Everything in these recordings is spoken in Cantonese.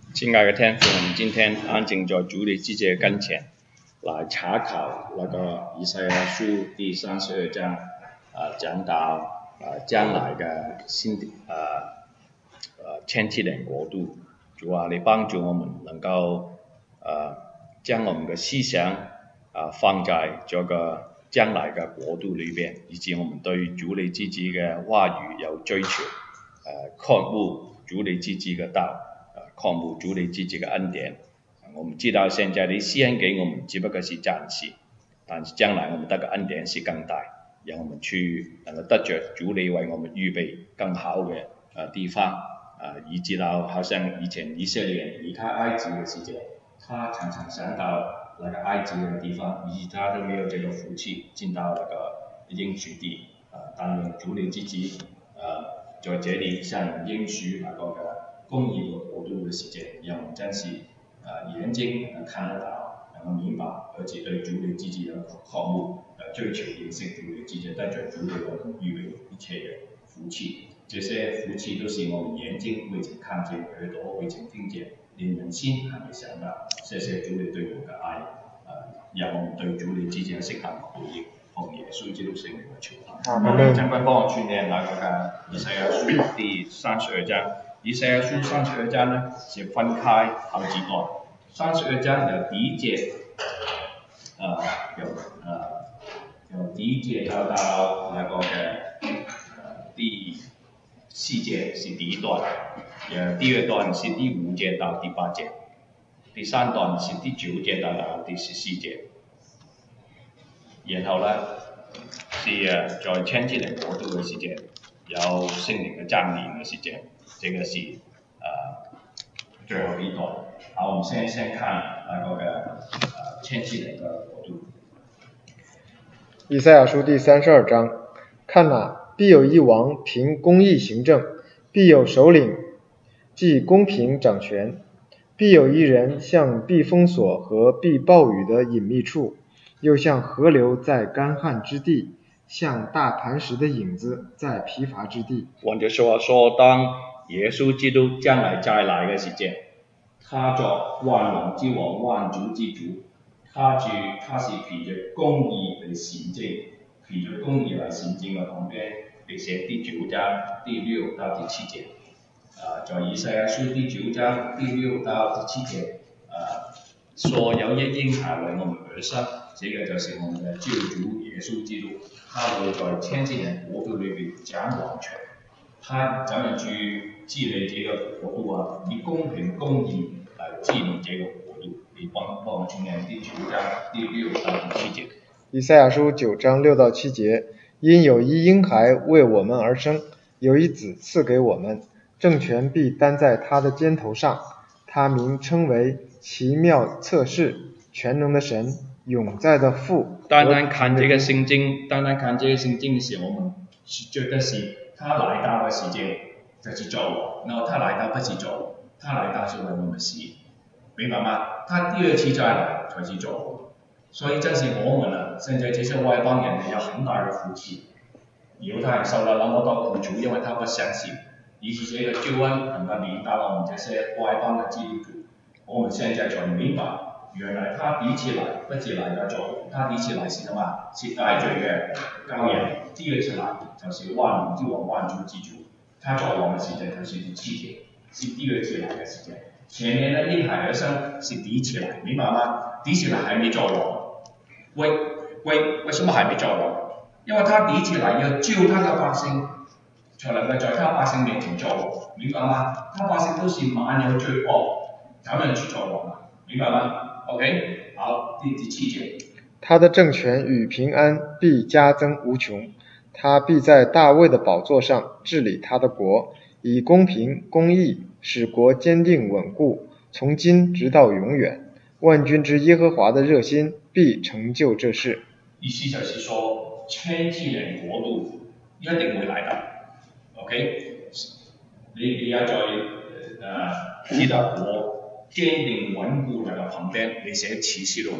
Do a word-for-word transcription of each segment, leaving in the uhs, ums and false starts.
亲爱的天父，我们今天安静在主你自己的跟前，来查考那个以赛亚书第三十二章，啊、呃，讲到呃将来的新的呃呃千禧年国度。主啊，你帮助我们能够呃将我们的思想啊、呃、放在这个将来的国度里边，以及我们对主你自己的话语有追求，呃，看顾主你自己的道。看顾主你自己的恩典，我们知道现在你施恩给我们只不过是暂时，但是将来我们得个恩典是更大，让我们去能够得着主你为我们预备更好的呃地方，呃，以至到好像以前以色列人离开埃及的时间，他常常想到那个埃及的地方，以致他都没有这个福气进到那个应许地，呃，但愿主你自己呃在这里向应许那个的公义的国度的时间，让我们真是呃眼睛能看得到，能够明白，而且对主你自己的渴慕，呃追求认识主你自己，带着主你为我们预备一切的福气。这些福气都是我们眼睛未曾看见，耳朵未曾听见，连人心还没想到。谢谢主你对我们的爱，呃，让我们对主你之间的适当回应。奉耶稣基督圣名的求祷。 阿门。 将会帮我去念那个以赛亚书第三十二章。以赛亚书三十二章呢是分开好几段。三十二章有第一节，呃，有呃有第一节到到那个嘅呃第四节是第一段，呃第二段是第五节到第八节，第三段是第九节到到第十四节，然後呢是誒在千禧年國度嘅時間，有聖靈嘅降臨嘅時間，這個是誒、呃、最後一段。好，我們先先看那個嘅誒千禧年嘅國度。 以賽亞書第三十二章，看哪，必有一王憑公義行政，必有首領既公平掌權，必有一人像避風所和避暴雨的隱秘處，又像河流在乾旱之地，像大磐石的影子在疲乏之地。 換句說話說，當耶穌基督將來再來嘅時間，他作萬王之王、萬主之主，他住他是憑着公義嚟行政，憑着公義嚟行政嘅旁邊，你寫第九章第六到第七節。啊，在以賽亞書第九章第六到第七節，啊，說有一嬰孩為我們而生，這個就是我們的救主耶穌基督，他會在千禧年國度裏邊掌王權。他怎樣去治理這個國度啊？以公平公義來治理這個國度。你幫幫我去念第九章第六到第七節。 以賽亞書九章六到七節，因有一嬰孩為我們而生，有一子賜給我們，政權必擔在他的肩頭上，他名稱為奇妙策士，全能的神，永在的父。 單單看這個聖經，單單看這個聖經的時候，我們覺得是他來到的時間就是做王，然後他來到不是做王，他來到是為我們死，明白嗎？他第二次再來才是做王。所以真是我們啊，現在這些外邦人有很大的福氣，猶太人受了那麼多苦楚，因為他不相信，以致這個救恩能夠臨到我們這些外邦的基督徒。我們現在才明白，原來他第一次來不是來到做王，他第一次來是什麼？是帶罪嘅羔羊，第二次來就是萬王之王、萬主之主。他做王的時間就是第七節，是第二次來的時間。前面的嬰孩而生是第一次來，明白嗎？第一次來還沒做王。為為為什麼還沒做王？因為他第一次來要救他的百姓，才能夠在他百姓面前做王，明白嗎？他百姓都是滿有罪惡，怎樣去做王啊？明白嗎 ？OK， 好，第第七節。 他的政權與平安必加增無窮，他必在大衛的寶座上治理他的國，以公平公義使國堅定穩固，從今直到永遠。萬軍之耶和華的熱心必成就這事。 意思就是說，千禧年國度一定會來的。OK， 你你要在呃知道國堅定穩固那個旁邊，你寫啟示錄，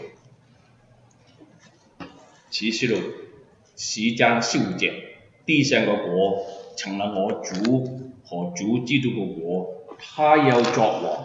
啟示錄十章十五節，地上個國成了我主和主基督個國，他要作王，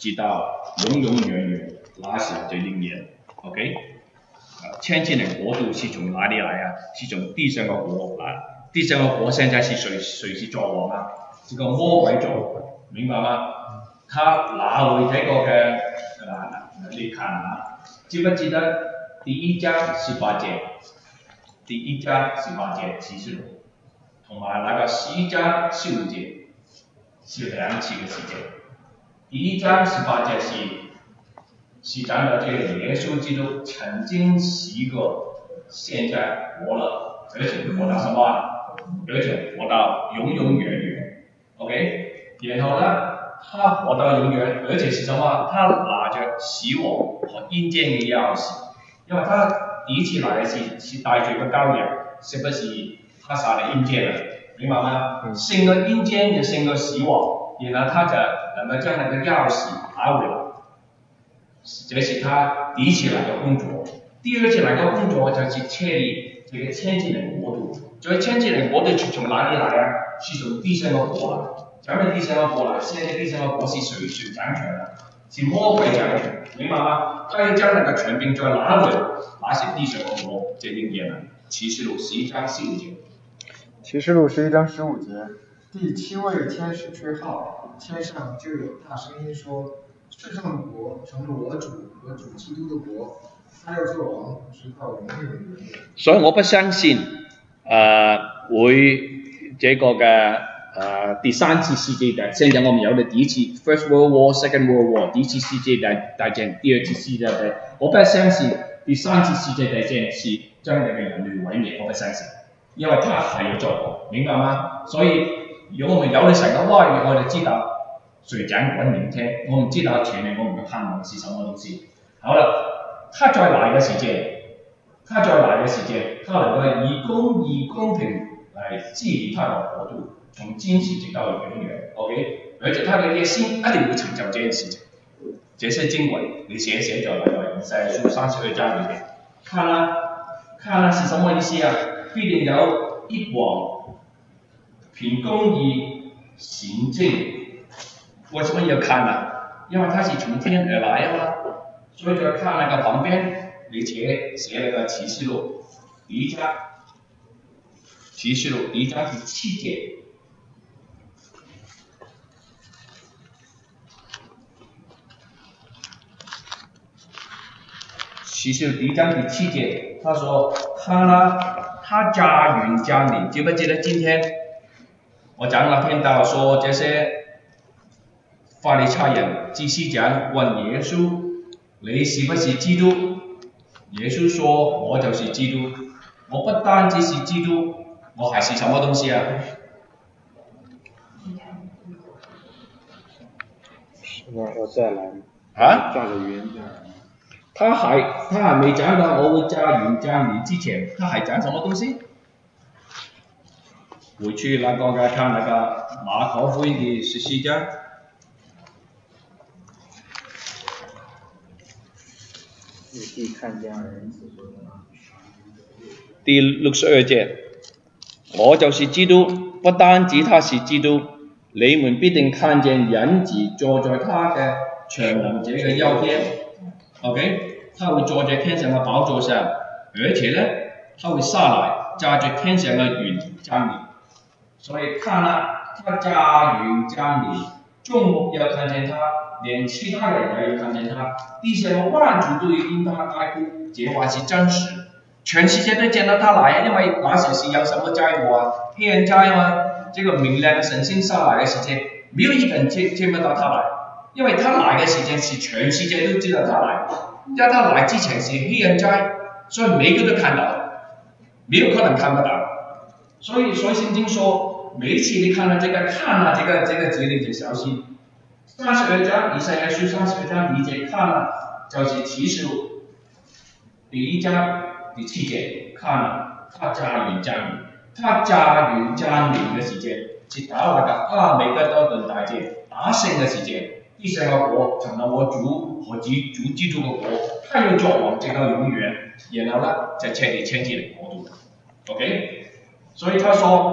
直到永永远远，那是最应验。OK， 呃，千禧年国度是从哪里来啊？是从地上的国啊，地上的国现在是谁谁是作王啊？这个魔鬼做，明白吗？他拿回这个嘅啊，你看啊，记不记得第一章十八节？第一章十八节启示录，同埋那个十一章十五节是两次嘅事情。第一章十八节是是讲到这个耶稣基督曾经是一个，现在活了，而且活到什么啊？而且活到永永远远。OK， 然后呢，他活到永远，而且是什么？他拿着死亡和阴间嘅钥匙，因为他第一次来嘅是是带住个羔羊，是不是他杀了阴间了？明白吗？胜过阴间就胜过死亡，然后他就能够将那个钥匙拿回来。这是他第一次来的工作。第二次来的工作就是确立这个千禧年国度。所以千禧年国度是从哪里来啊？是从地上的国来。咱们地上的国来，现在地上的国是谁谁掌权的？是魔鬼掌权，明白吗？他要将那个权柄再拿回来，那是地上的国，这应验了。启示录十一章十五节。 启示录十一章十五节，第七位天使吹号，天上就有大声音说：世上的国成了我主和主基督的国，他要做王，直到永永远远。 所以我不相信，誒、呃、會這個嘅誒、呃、第三次世界大戰，現在我們有了第一次 First World War、Second World War，第一次世界大大戰，第二次世界大戰，我不相信第三次世界大戰是將你嘅人類毀滅，我不相信，因為他係要做，明白嗎？所以如果我們有了神嘅話語，我就知道誰掌管明天，我唔知道前面我們嘅盼望是什麼東西。好了，他再來嘅時間。他再來嘅時間，他能夠以公義公平來治理他的國度，從今時直到永遠。OK， 而且他的野心一定會成就這件事情。這些經文你寫寫在那個以賽亞書三十二章裏面。看啦，看啦是什麼意思啊？必定有一王憑公義行政。為什麼要看啊？因為他是從天而來啊嘛，所以就要看那個旁邊。你寫寫那個啟示錄第一章，啟示錄第一章第七節，啟示錄第一章第七節，他說：看啦，他駕雲降臨。記不記得今天我講了篇道，說這些法利賽人、祭司長問耶穌：你是不是基督？耶穌說：我就是基督。我不單只是基督，我還是什麼東西啊？ 什麼？我再來。 啊？ 駕着雲降臨。 他還他還沒講到我會駕雲降臨之前，他還講什麼東西？回去那個嘅看那個馬可福音第十四章。第六十二節，我就是基督，不單止他是基督，你們必定看見人子坐在他嘅全能者嘅右邊。OK， 他會坐在天上嘅寶座上，而且呢，他會下來駕着天上嘅雲降臨。所以看啦，他駕雲降臨，眾目要看見他。連其他人也要看見他，地上的萬族都要因他哀哭，這話是真實。全世界都見到他來，因為那時是有什麼災禍啊？黑暗災嘛，這個明亮的神星上來的時間，沒有一個人見見不到他來，因為他來的時間是全世界都知道他來，因為他來之前是黑暗災，所以每個都看到，沒有可能看不到。所以所以聖經說，每一次你看到這個看了這個這個節你就小心。三十二章，以賽亞書三十二章第一節，看了就是啟示錄第一章第七節，看了他駕雲降臨，他駕雲降臨嘅時間，是到那個阿美加多頓大戰打勝嘅時間，地上嘅國成了我主和主主基督嘅國，他要作王直到永遠，然後呢就確立千禧年國度。OK， 所以他說。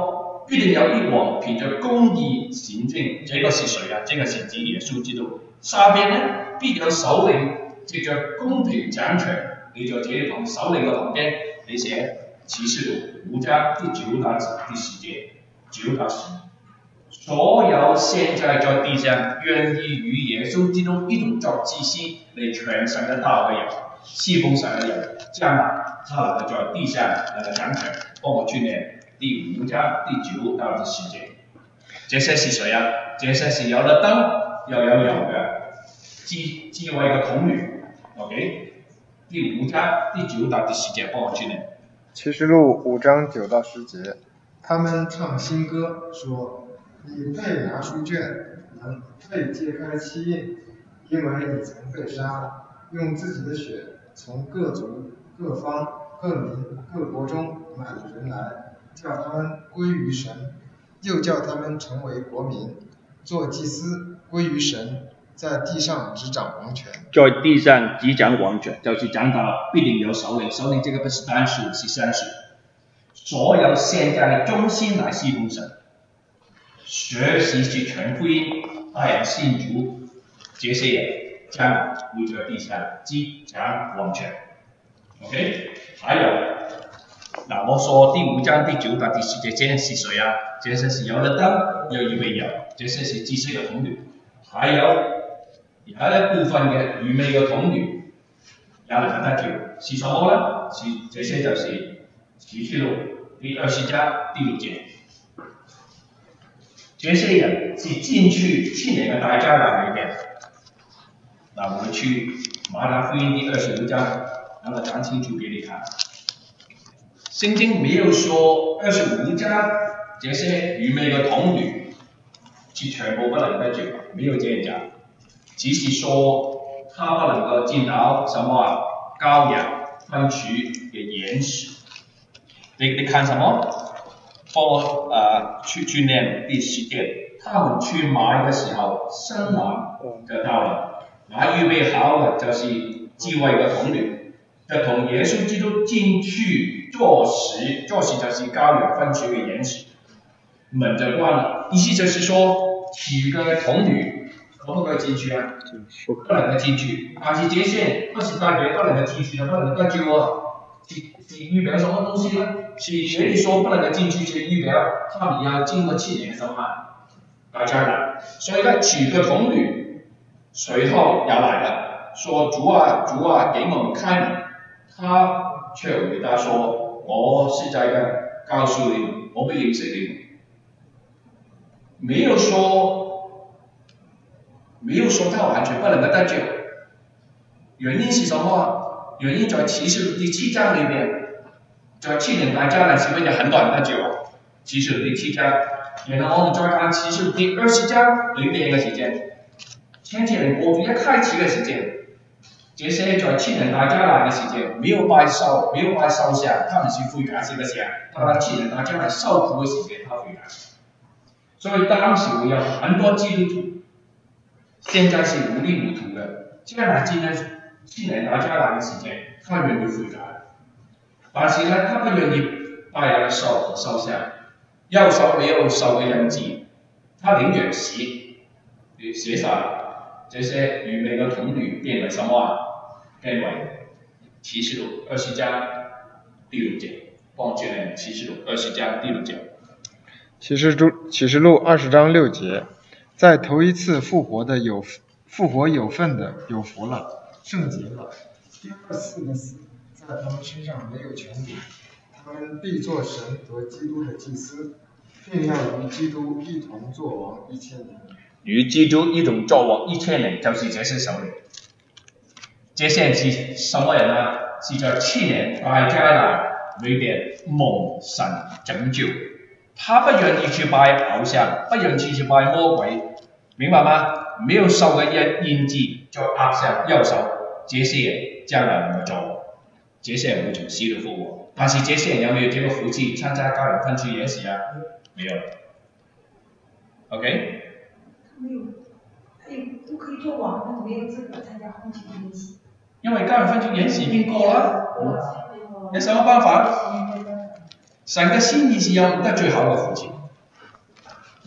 必定有一王凭着公义行政，这个是谁啊？这个是指耶穌基督。下邊呢，必有首領藉着公平掌權。你在這裡同首領嘅旁邊，你寫啟示錄五章第九到第十節，九到十。所有現在在地上願意與耶穌基督一同作祭司嚟傳神嘅道嘅人，侍奉神嘅人，將來他能夠在地上能夠掌權。幫我去念第五章第九到第十節。這些是誰啊？這些是有了燈又有油嘅智智慧嘅童女。OK， 第五章第九到第十節，幫我去念。 啟示錄五章九到十節，他們唱新歌，說：你配拿書卷，能配揭開七印，因為你曾被殺，用自己的血從各族、各方、各民、各國中買了人來，叫他們歸於神，又叫他們成為國民，做祭司，歸於神，在地上執掌王權。 在地上執掌王權，就是講到必定有首領，首領這個不是單數，是雙數。所有現在的忠心來侍奉神，學習去傳福音，帶人信主，這些人將會在地上執掌王權。OK， 還有，嗱，我說第五章第九到第十節，這些是誰啊？這些是有了燈又以為有，這些是祭司嘅童女，還有有一部分嘅愚昧嘅童女也能夠得救，是什麼呢？是這些就是啟示錄第二十章第六節。這些人是進去去年嘅大災難裏面。嗱，我們去馬太福音第二十五章，讓我講清楚給你看。聖經沒有說二十五章這些愚昧嘅童女是全部不能得救，沒有這樣講，只是說他不能夠進到什麼啊羔羊分區嘅嚴實。你你看什麼？幫我呃去去念第十節，他們去買嘅時候，新郎就到了，那預備好嘅就是智慧嘅童女，就同耶穌基督進去坐時，坐時就是羔羊分區嘅嚴實，門就關了。意思就是說，其餘嘅童女可不可以進去啊？不能夠進去，但是這些不是代表不能夠進去就不能夠得救啊。是是預表什麼東西呢？是這裡說不能夠進去，是預表他們要經過七年什麼大災難。所以呢，幾個童女隨後也來了，說主啊主啊，給我們開門。他卻回答說：我是在這告訴你們，我不認識你們。沒有說，沒有說他完全不能夠得救。原因是什麼？原因在啟示錄第七章裏面，在七年大災難時候有很多人得救啊。啟示錄第七章，然後我們再看啟示錄第二十章裏面嘅時間，千禧年國度一開始嘅時間，這些在七年大災難嘅時間，沒有拜獸，沒有拜獸像，他們是悔改嘅時候，他在七年大災難受苦嘅時間，他悔改。所以當時會有很多基督徒，現在是糊裡糊塗嘅，將來進入七年大災難嘅時間，他願意悔改，但是呢，他不願意拜那個獸和獸像，右手沒有獸嘅印記，他寧願死。寫上這些愚昧嘅童女變為什麼啊？變為啟示錄二十章第六節，幫我記念啟示錄二十章第六節。 啟示錄啟示錄二十章六節，在頭一次復活的有復活有份的有福了，聖潔了。第二次的死在他們身上沒有權柄，他們必做神和基督的祭司，並要與基督一同作王一千年。 與基督一同作王一千年，就是這些首領。這些人是什麼人啊？是在七年大災難裏邊蒙神拯救。他不願意去拜偶像，不願意去拜魔鬼，明白嗎？沒有獸嘅印記在額上右手，這些人將來能夠做，這些人會從死裏復活。但是這些人有沒有這個福氣參加羔羊分區筵席啊？沒有。OK？ 沒有，他有都可以做王，但沒有資格參加婚慶筵席。 因為羔羊分區筵席已經過了，有什麼辦法？神嘅心意是有得最好嘅福氣，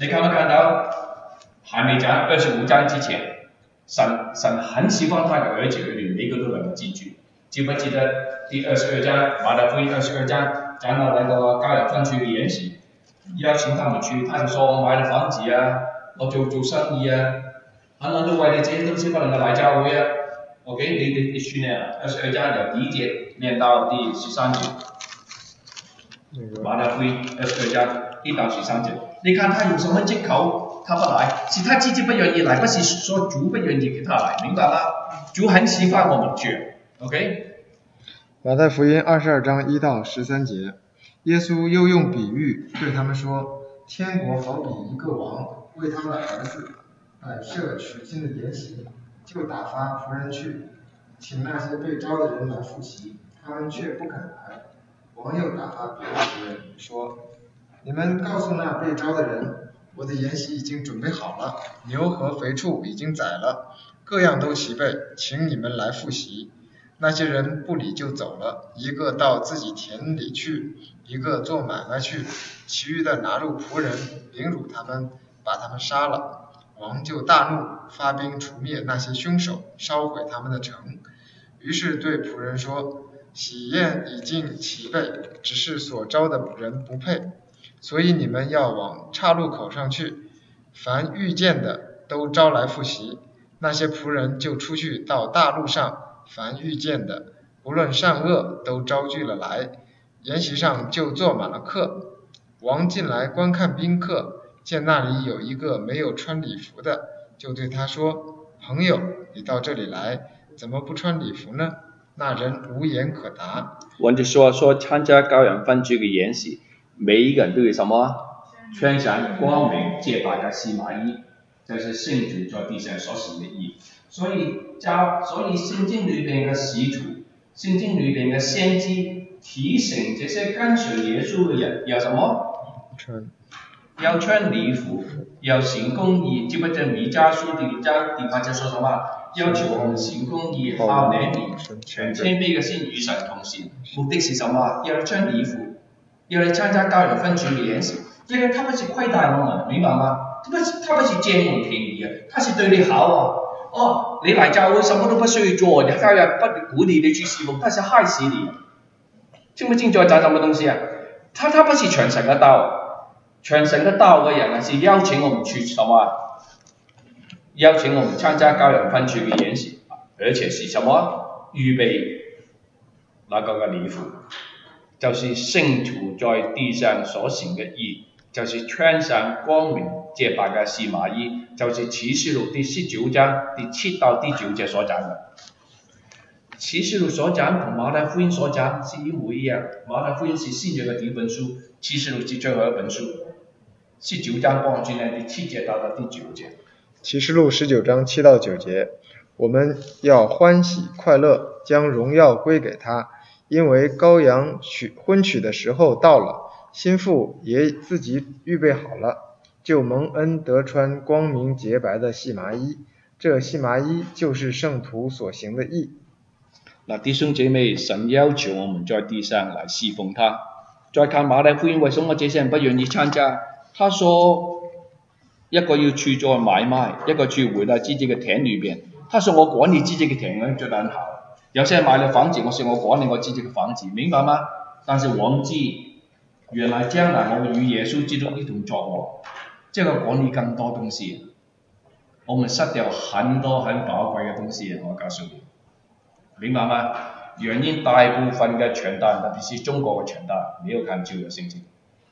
你看没看到？还没讲二十五章之前，神神很喜欢他的儿子儿女，每个都能够进去。记不记得第二十二章马太福音二十二章讲到那个高人分区的筵席，邀请他们去，他就说我买了房子啊，我做做生意啊，很多人都为了这些东西不能够来教会啊。OK， 你你你去念了二十二章由第一节念到第十三节，马太福音二十二章一到十三节，你看他有什么借口？他不来，是他自己不愿意来，不是说主不愿意给他来，明白吗？主很喜欢我们去 ，OK。 马太福音二十二章一到十三节，耶稣又用比喻对他们说：天国好比一个王为他的儿子摆设娶亲的筵席，就打发仆人去，请那些被招的人来赴席，他们却不肯来。王又打发别的仆人说：你们告诉那被招的人，我的筵席已经准备好了，牛和肥畜已经宰了，各样都齐备，请你们来赴席。那些人不理就走了，一个到自己田里去，一个做买卖去，其余的拿入仆人，凌辱他们，把他们杀了。王就大怒，发兵除灭那些凶手，烧毁他们的城。于是对仆人说：喜宴已经齐备，只是所招的人不配，所以你们要往岔路口上去，凡遇见的都招来赴席。那些仆人就出去到大路上，凡遇见的无论善恶都招聚了来，筵席上就坐满了客。王进来观看宾客，见那里有一个没有穿礼服的，就对他说：朋友，你到这里来，怎么不穿礼服呢？那人无言可答。 我就说说参加羔羊分居的筵席，每一个人都有什么？穿上光明洁白的细麻衣，这是圣主在地上所行的义。所以教，所以圣经里边的使徒，圣经里边的先知提醒这些跟随耶稣的人要什么？ 穿要穿礼服，要行公义。记不记得弥迦书第六章第八节说什么？要求我们行公义，好怜悯，全谦卑的心与神同行。目的是什么？要穿礼服，要来参加羔羊分居的筵席。这个他不是亏待我们，明白吗？他不是他不是占我们便宜啊，他是对你好啊。哦，你来教會什麼都不需要做，你教人不鼓勵你去侍奉，他是害死你。清不清楚講什麼東西啊？他他不是傳神嘅道，傳神嘅道嘅人是邀請我們去什麼？邀請我們參加羔羊分居嘅筵席，而且是什麼？預備那個嘅禮服，就是聖徒在地上所行嘅義，就是穿上光明潔白嘅細麻衣，就是啟示錄第十九章第七到第九節所講嘅。啟示錄所講同馬太福音所講是一模一樣，馬太福音是新約嘅第一本書，啟示錄是最後一本書。十九章幫我轉念第七節到到第九節。 啟示錄十九章七到九節，我們要歡喜快樂，將榮耀歸給他，因為羔羊娶婚娶的時候到了，新婦也自己預備好了，就蒙恩得穿光明潔白的細麻衣，這細麻衣就是聖徒所行的義。 嗱，弟兄姐妹，神要求我們在地上來侍奉他。再看馬太福音，為什麼這些人不願意參加？他說一個要去做買賣，一個去回到自己嘅田裏邊。他說我管你自己嘅田咧，做得很好。有些人買了房子，我說我管理我自己嘅房子，明白嗎？但是忘記原來將來我們與耶穌基督一同作王，這個管理更多東西，我們失掉很多很寶貴嘅東西，我告訴你，明白嗎？原因大部分嘅傳道人，特別是中國嘅傳道人，沒有看舊約聖經，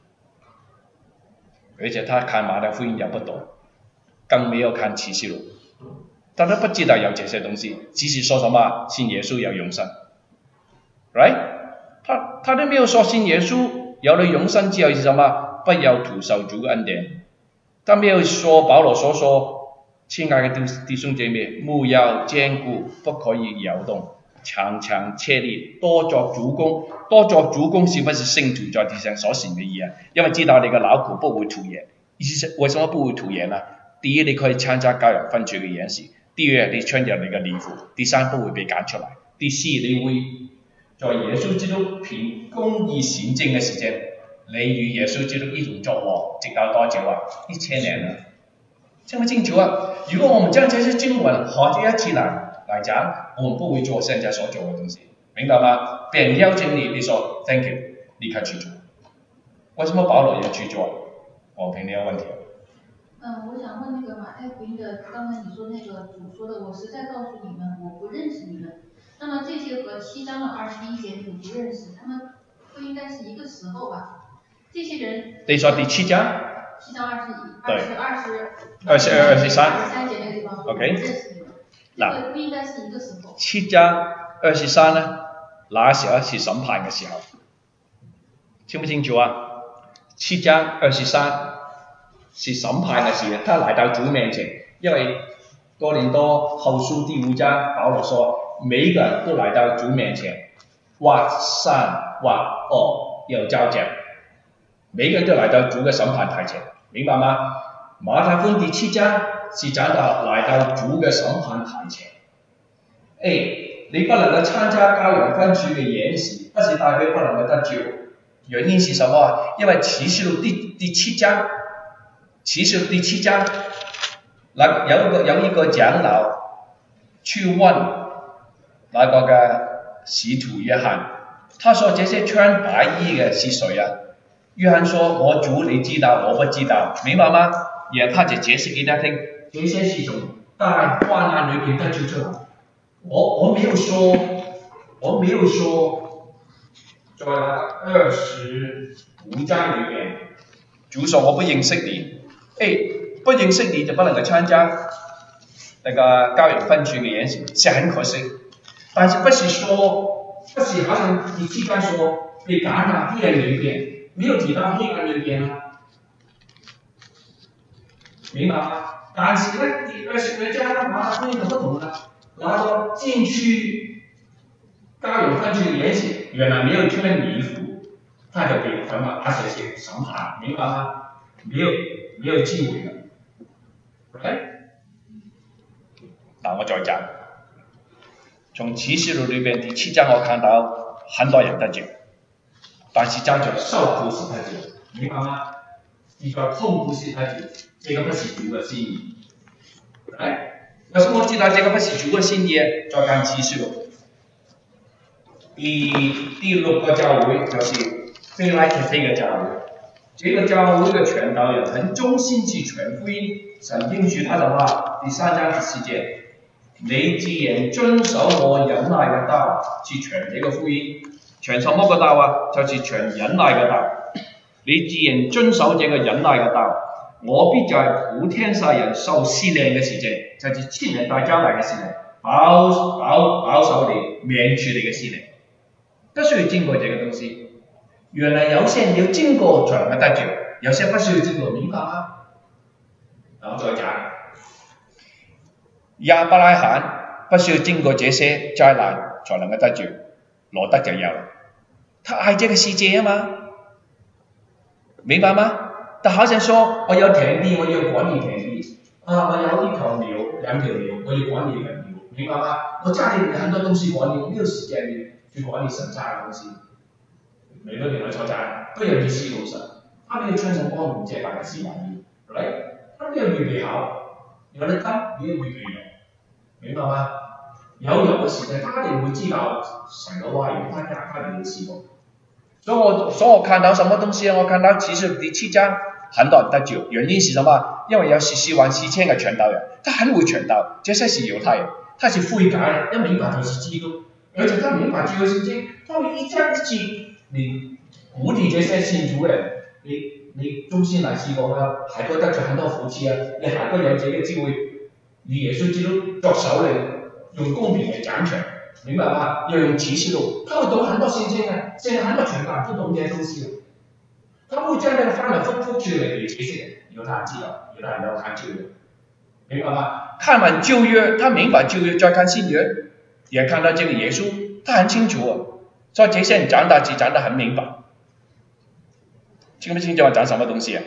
而且他看馬太福音也不懂，更沒有看啟示錄，但他不知道有這些東西，只是說什麼信耶穌有永生 ，right？ 他他都沒有說信耶穌有了永生之後是什麼？不要徒受主恩典。他沒有說保羅所說，親愛的弟兄姐妹，務要堅固，不可以搖動，常常切力，多作主工。多作主工是不是聖徒在地上所行的義啊？因為知道你嘅勞苦不會徒然。意思是為什麼不會徒然啊？第一，你可以參加羔羊分居嘅筵席；第二，你穿着你嘅禮服；第三，不會被趕出來；第四，你會在耶穌基督憑公義顯證嘅時間你與耶穌基督一同作王，直到多久啊？一千年了，清不清楚啊？如果我們將這些經文合在一起來來講，我們不會做現在所做的東西，明白嗎？別人邀請你，你說 thank you， 立刻去做。為什麼保羅要去做？我評你有問題。 嗯，我想問那個馬太福音的，剛才你說那個主說的，我實在告訴你們，我不認識你們。那麼這些和七章的二十一節你不認識，他們不應該是一個時候吧？這些人。你說第七章？七章二十一、二十二十、 二十二、二十三。 二十三節那個地方。 OK。 不認識你們。這個不應該是一個時候。 七章二十三呢？那時候是審判嘅時候，清不清楚啊？七章二十三。是審判嘅事，他來到主面前，因為哥林多後書第五章，保羅說，每一個人都來到主面前，或善或惡要交賬，每一個人都來到主嘅審判台前，明白嗎？馬太福音第七章是講到來到主嘅審判台前，誒，你不能夠參加教養分處嘅演示，不是代表不能夠得救，原因是什麼？因為啟示錄第第七章。其實第七章，那有一個有一個長老去問那個嘅使徒約翰，他說這些穿白衣嘅是誰啊？約翰說：我主你知道，我不知道，明白嗎？然後他就解釋給他聽，這些是從大患難裏邊得救出來。我我沒有說，我沒有說，在那二十五章裏邊，主說我不認識你。誒，不認識你就不能夠參加那個教養分處嘅演示，是很可惜。但是不是說，不是好像第七章說被趕到黑暗裏邊，沒有提到黑暗裏邊啊，明白嗎？但是呢，第二十二章呢，馬太福音就不同了，然後進去教養分處嘅演示，原來沒有穿衣服，他就被捆綁，而且是審判，明白嗎？沒有。沒有機會嘅 ，OK？ 嗱，我再講，從啟示錄裏邊第七章我看到很多人得救，但是叫做受苦是得救，明白嗎？比較痛苦是得救，這個不是主嘅心意。哎，為什麼我知道這個不是主嘅心意？再看啟示錄，第第六個教會就是非拉鐵非嘅教會。這個教會的傳道人很忠心去傳福音，神應許他的話，第三章第四節，你既然遵守我忍耐嘅道，去傳這個福音，傳什麼個道啊？就是傳忍耐嘅道。你既然遵守這個忍耐嘅道，我必在普天下人受試煉嘅時節，就是千年大災難嘅時候，保保保守你，免除你嘅試煉，不需要經過這個東西。原來有些要經過才能得救，有些不需要經過，明白嗎？然後再講，亞伯拉罕不需要經過這些災難才能夠得救，羅得就有，他愛這個世界啊嘛，明白嗎？他好像說我有田地，我要管理田地，啊，我有一條牛，兩條牛，我要管理兩牛，明白嗎？我家裏有很多東西管理，我沒有時間去管理神家的東西。每個人來參加都有去侍奉神，他沒有穿成光明潔白的絲襪衣，right？他沒有預備好，有得得，沒有預備用，明白嗎？有用嘅時間，他哋會知道神嘅話語，他家他哋會侍奉。所以我所以我看到什麼東西啊？我看到啟示第七章很多人得救，原因是什麼？因為有十四萬四千個傳道人，他很會傳道，這些是猶太人，他是悔改，一明白就是基督，而且他明白這個聖經，他會一章一節。你鼓勵這些信主人，你你忠心來侍奉啊，還會得著很多福氣啊！你還會有這個機會與耶穌基督作首領，用公平嘅獎賞，明白嗎？要用啟示錄，他會懂很多聖經啊，現在很多傳道人都懂這些東西啊，他會將那個翻來覆覆出嚟給這些人，有他知道，有他人要看舊約，明白嗎？看完舊約，他明白舊約，再看新約，也看到這個耶穌，他很清楚啊。所以這些人講大字講得很明白，清不清楚我講什麼東西啊？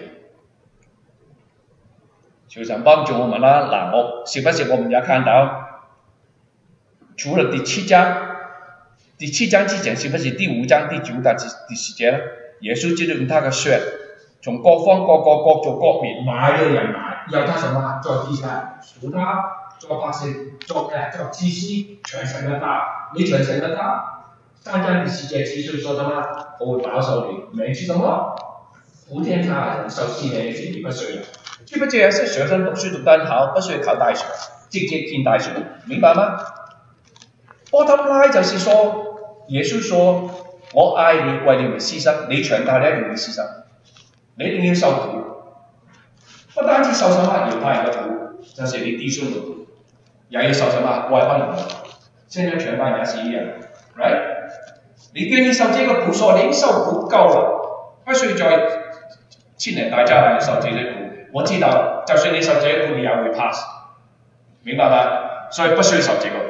求神幫助我們啦！嗱，我是不是我們也看到，除了第七章，第七章之前是不是第五章、第九章、第第十節呢？ 耶稣基督用他的血，从各方各国各族各民买的人来，要他什么？做地上，属他，做百姓，做呃做祭司，传承了他，你传承了他，三章第十节其实说什么？我会保守你，免去什么？普天下人受四年的刑，你不需要。知不知有些學生讀書讀得很好，不需要考大學，直接進大學，明白嗎 ？Bottom line 就是說，耶穌說：我愛你，為你們犧牲，你長大你一定要犧牲，你一定要受苦。不單止受什麼猶太人的苦，就是你弟兄的苦，也要受什麼外邦人的苦。現在全班也是一樣 ，right？ 你願意受這個苦，說你受苦夠了，不需要再千年大災難受這些苦。我知道，就算你受這個苦，你也會 pass， 明白嗎？所以不需要受這個苦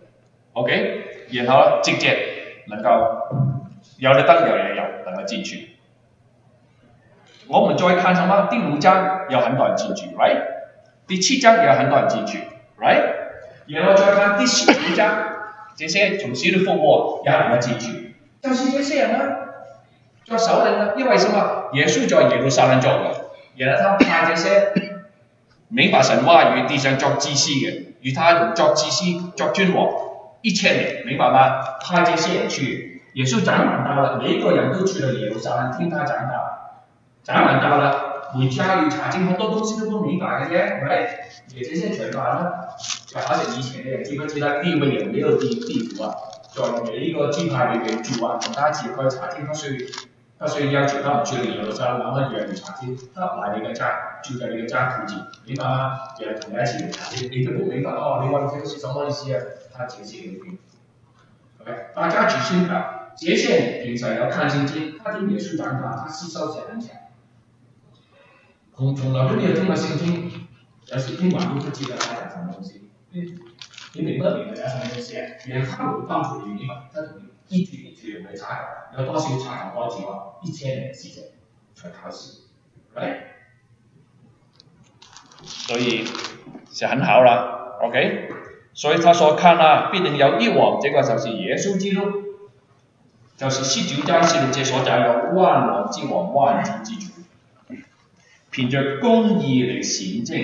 ，OK？ 然後直接能夠有的燈有的油，能夠進去。我們再看什麼？第五章有很多人進去 ，right？ 第七章也有很多人進去 ，right？ 然後再看第十五章，這些從死裏復活也能夠進去，就是這些人啊，做首領啊，因為什麼？耶穌在耶路撒冷做嘅。然後他派這些明白神話語、地上作祭司嘅，與他同作祭司、作君王一千年，明白嗎？派這些人去，耶穌長滿到了，每一個人都去了耶路撒冷聽他講道，長滿到了，回家要查經，很多東西都不明白嘅啫，right？也這些傳法呢，就好似以前嘅人，記不記得地位人沒有地地府啊，在每一個支派裏邊住啊，同他自己去查經，不需要。他所以要求他們去耶路撒冷，然後讓你查經，他來你個家，住在你個家附近，明白嗎？然後同你一起查經，你都不明白哦，你問這個是什麼意思啊？他解釋給你聽。OK， 大家只信靠，這些人平常有看聖經，他聽耶穌講道，他吸收性很強。從從來都沒有聽過聖經，有時聽完都不記得他講什麼東西。你明不明白有什麼東西啊？然後他會幫助你明白，他同你。依據你去嚟查考，有多少查考多少啊？一千年時間才考試 ，right？ 所以是很好啦 ，OK？ 所以他說看啊，必定有一王，這個就是耶穌基督，就是十九章十六節所講嘅萬王之王、萬主之主，憑着公義嚟行政，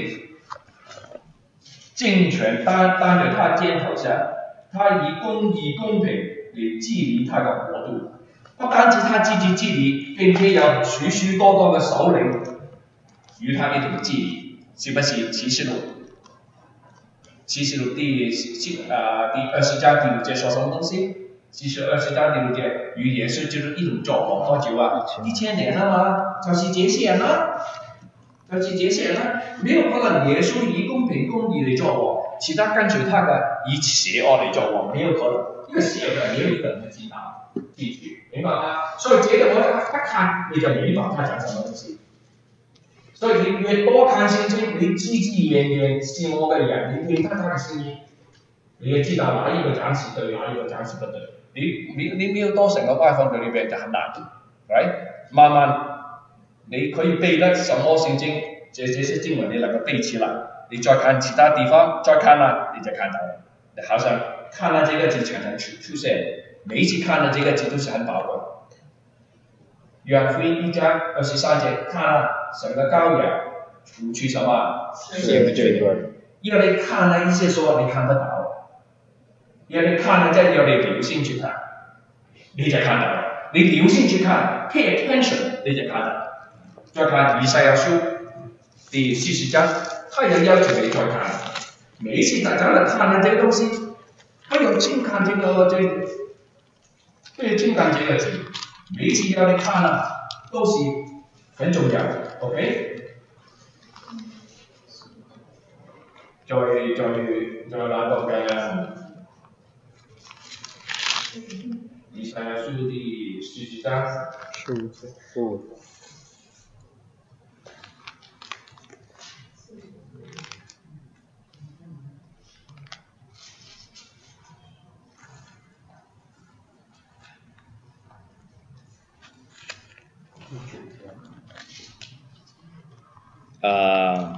政權擔擔在他肩頭上，他以公義公平。嚟治理他的國度，不單止他自己治理，並且有許許多多的首領與他一同治理，是不是？啟示錄，啟示錄第十啊第二十章第六節說什麼東西？啟示二十章第六節與耶穌基督一同作王多久啊？一千年了嗎？就是這些人啦，就是這些人啦，沒有可能耶穌以公平公義嚟作王，其他跟隨他嘅以邪惡嚟作王，沒有可能。因為邪惡沒有一個人能知道進去，明白嗎？所以這個我一看你就明白他講什麼東西。所以你越多看聖經，你字字眼眼是我嘅人，你聽他的聲音，你也知道哪一個講是對，哪一個講是不對。你你你沒有多成個拜訪在裏邊就很難 ，right？ 慢慢你可以背得什麼聖經，這這些經文你能夠背起來，你再看其他地方，再看啦，你就看到了，你好像。看了這個字常常出出現，每一次看了這個字都是很寶貴。約翰福音一章二十三節，看了神的羔羊除去什麼？世人的罪孽。因為你看了一些說你看得到，因為你看了再要你留心去看，你就看到了。你留心去看 ，pay attention， 你就看到了。再看以賽亞書第四十章，他也要求你再看。每一次大家來看了這個東西。還有近看這個這個，對近看這個字，每一次要你看了都是很重要的 ，OK？ 再再再拿個嘅以賽亞書第四十章， 十五節，十五。 呃，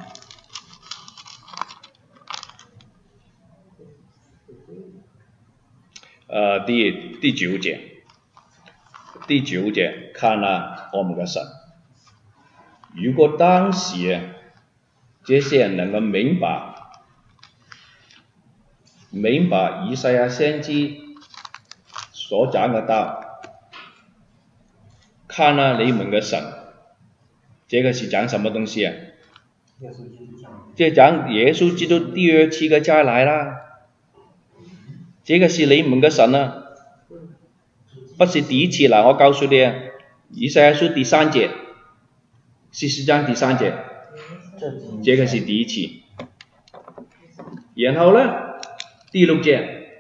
呃第第九節， 第九节，看了我们的神。如果当时这些人能够明白明白以赛亚先知所讲的道，看了你们的神，这个是讲什么东西啊？这讲耶稣基督第二次的再来啦。这个是你们的神啊，不是第一次啦。我告诉你啊，以赛亚书第三节，四十章第三节，这个是第一次。然后呢，第六节，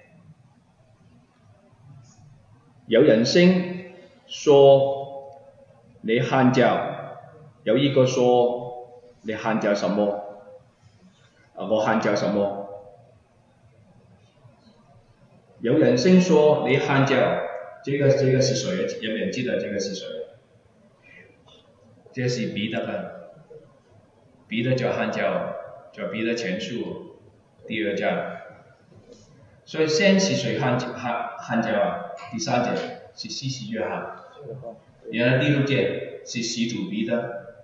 有人声说你喊叫，有一个说你喊叫什么？啊，我喊叫什么？有人声说你喊叫，这个这个是谁？有没有记得这个是谁？这是彼得的，彼得就喊叫，就彼得前书第二章。所以先是谁喊喊喊叫啊？第三节是施洗约翰，然后第六节是使徒彼得，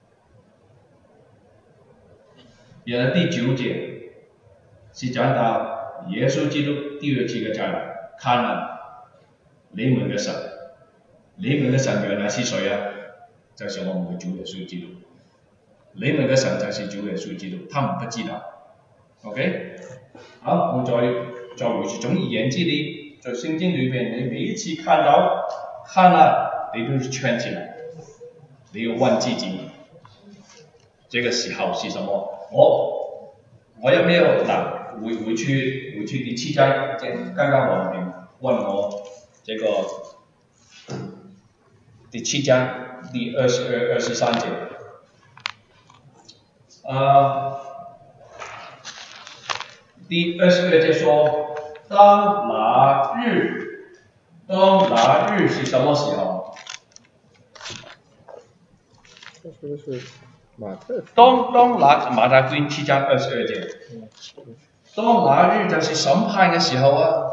然后第九节是讲到耶稣基督第二次的再来，看了你们的神，你们的神原来是谁啊？就是我们的主耶稣基督。你们的神就是主耶稣基督，他们不知道。OK， 好，我再再回去。总而言之，你在圣经里边，你每一次看到看了，你都是圈起来，你要问自己，这个时候是什么？我我有没有嗱回回去回去第七章，刚刚我们问我这个第七章第二十二、二十三节，呃，第二十二节说，当那日，当那日是什么时候？ 这说的是马太。 当当那马太福音七章二十二节，当那日就是审判嘅時候啊！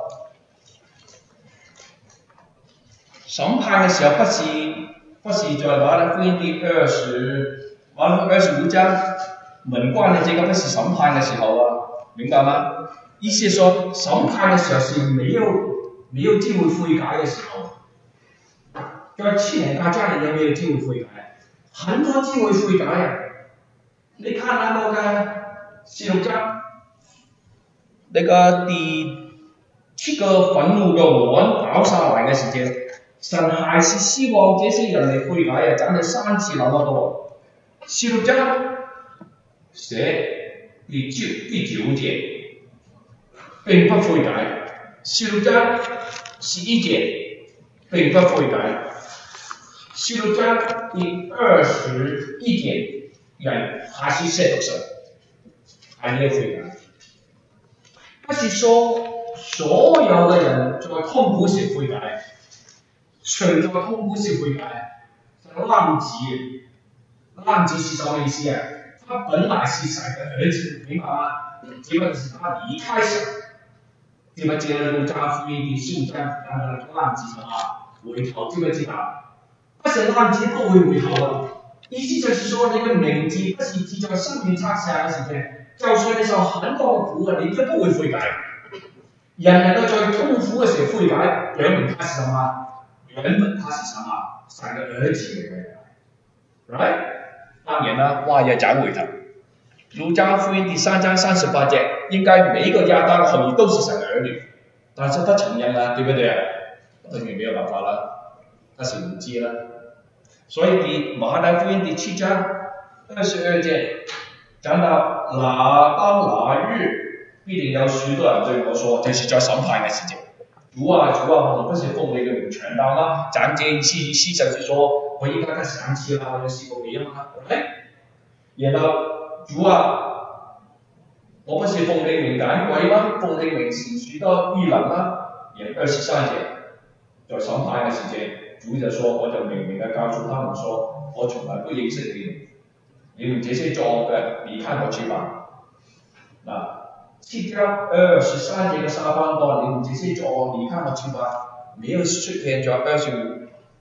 審判嘅時候不是不是在馬太福音第二十馬太福音二十五章門關的這個不是審判嘅時候啊，明白嗎？意思是說審判嘅時候是沒有沒有機會悔改嘅時候，在七年大戰裡面沒有機會悔改，很多機會悔改啊！你看那個嘅十六章。那個第七個憤怒的王倒下來嘅時間，神還是希望這些人嚟悔改啊！講咗三次那麼多，十六章寫第九第九節並不悔改，十六章十一節並不悔改，十六章第二十一節人還是褻瀆神，還沒有悔改。不是說所有的人在痛苦時悔改，誰在痛苦時悔改？浪子，浪子是什麼意思啊？他本來是神的兒子，明白嗎？結果是他離開神。記不記得路加福音第十五章講的浪子什麼回頭？記不記得？不是浪子不會回頭的，意思就是說那個名字不是記在生命冊上的時間。就算你受很多嘅苦啊，你都不會悔改。人能夠在痛苦嘅時候悔改，表明他是什麼？原本他是什麼？神嘅兒子嚟嘅 ，right？ 當然啦，話要講回頭。路加福音第三章三十八節，應該每一個亞當後面都是神嘅兒女，但是他承認啦，對不對啊？當然沒有辦法啦，他是無知啦。所以第馬太福音第七章二十二節講到那當那日必定有許多人對我說，這是在審判嘅時節。主啊主啊，我不是奉你嘅名傳道嗎？講這意思意思就是說，我應該更想起啦，我有試過這樣嗎？然後主啊，我不是奉你名趕鬼嗎？奉你名行許多異能嗎？然後二十三節，在審判嘅時節，主就說，我就明明地告訴他們說，我從來不認識你們。你們這些作惡的，離開我去吧。嗱，七章二十三節嘅下半段，你們這些作惡，離開我去吧，沒有出現在二十五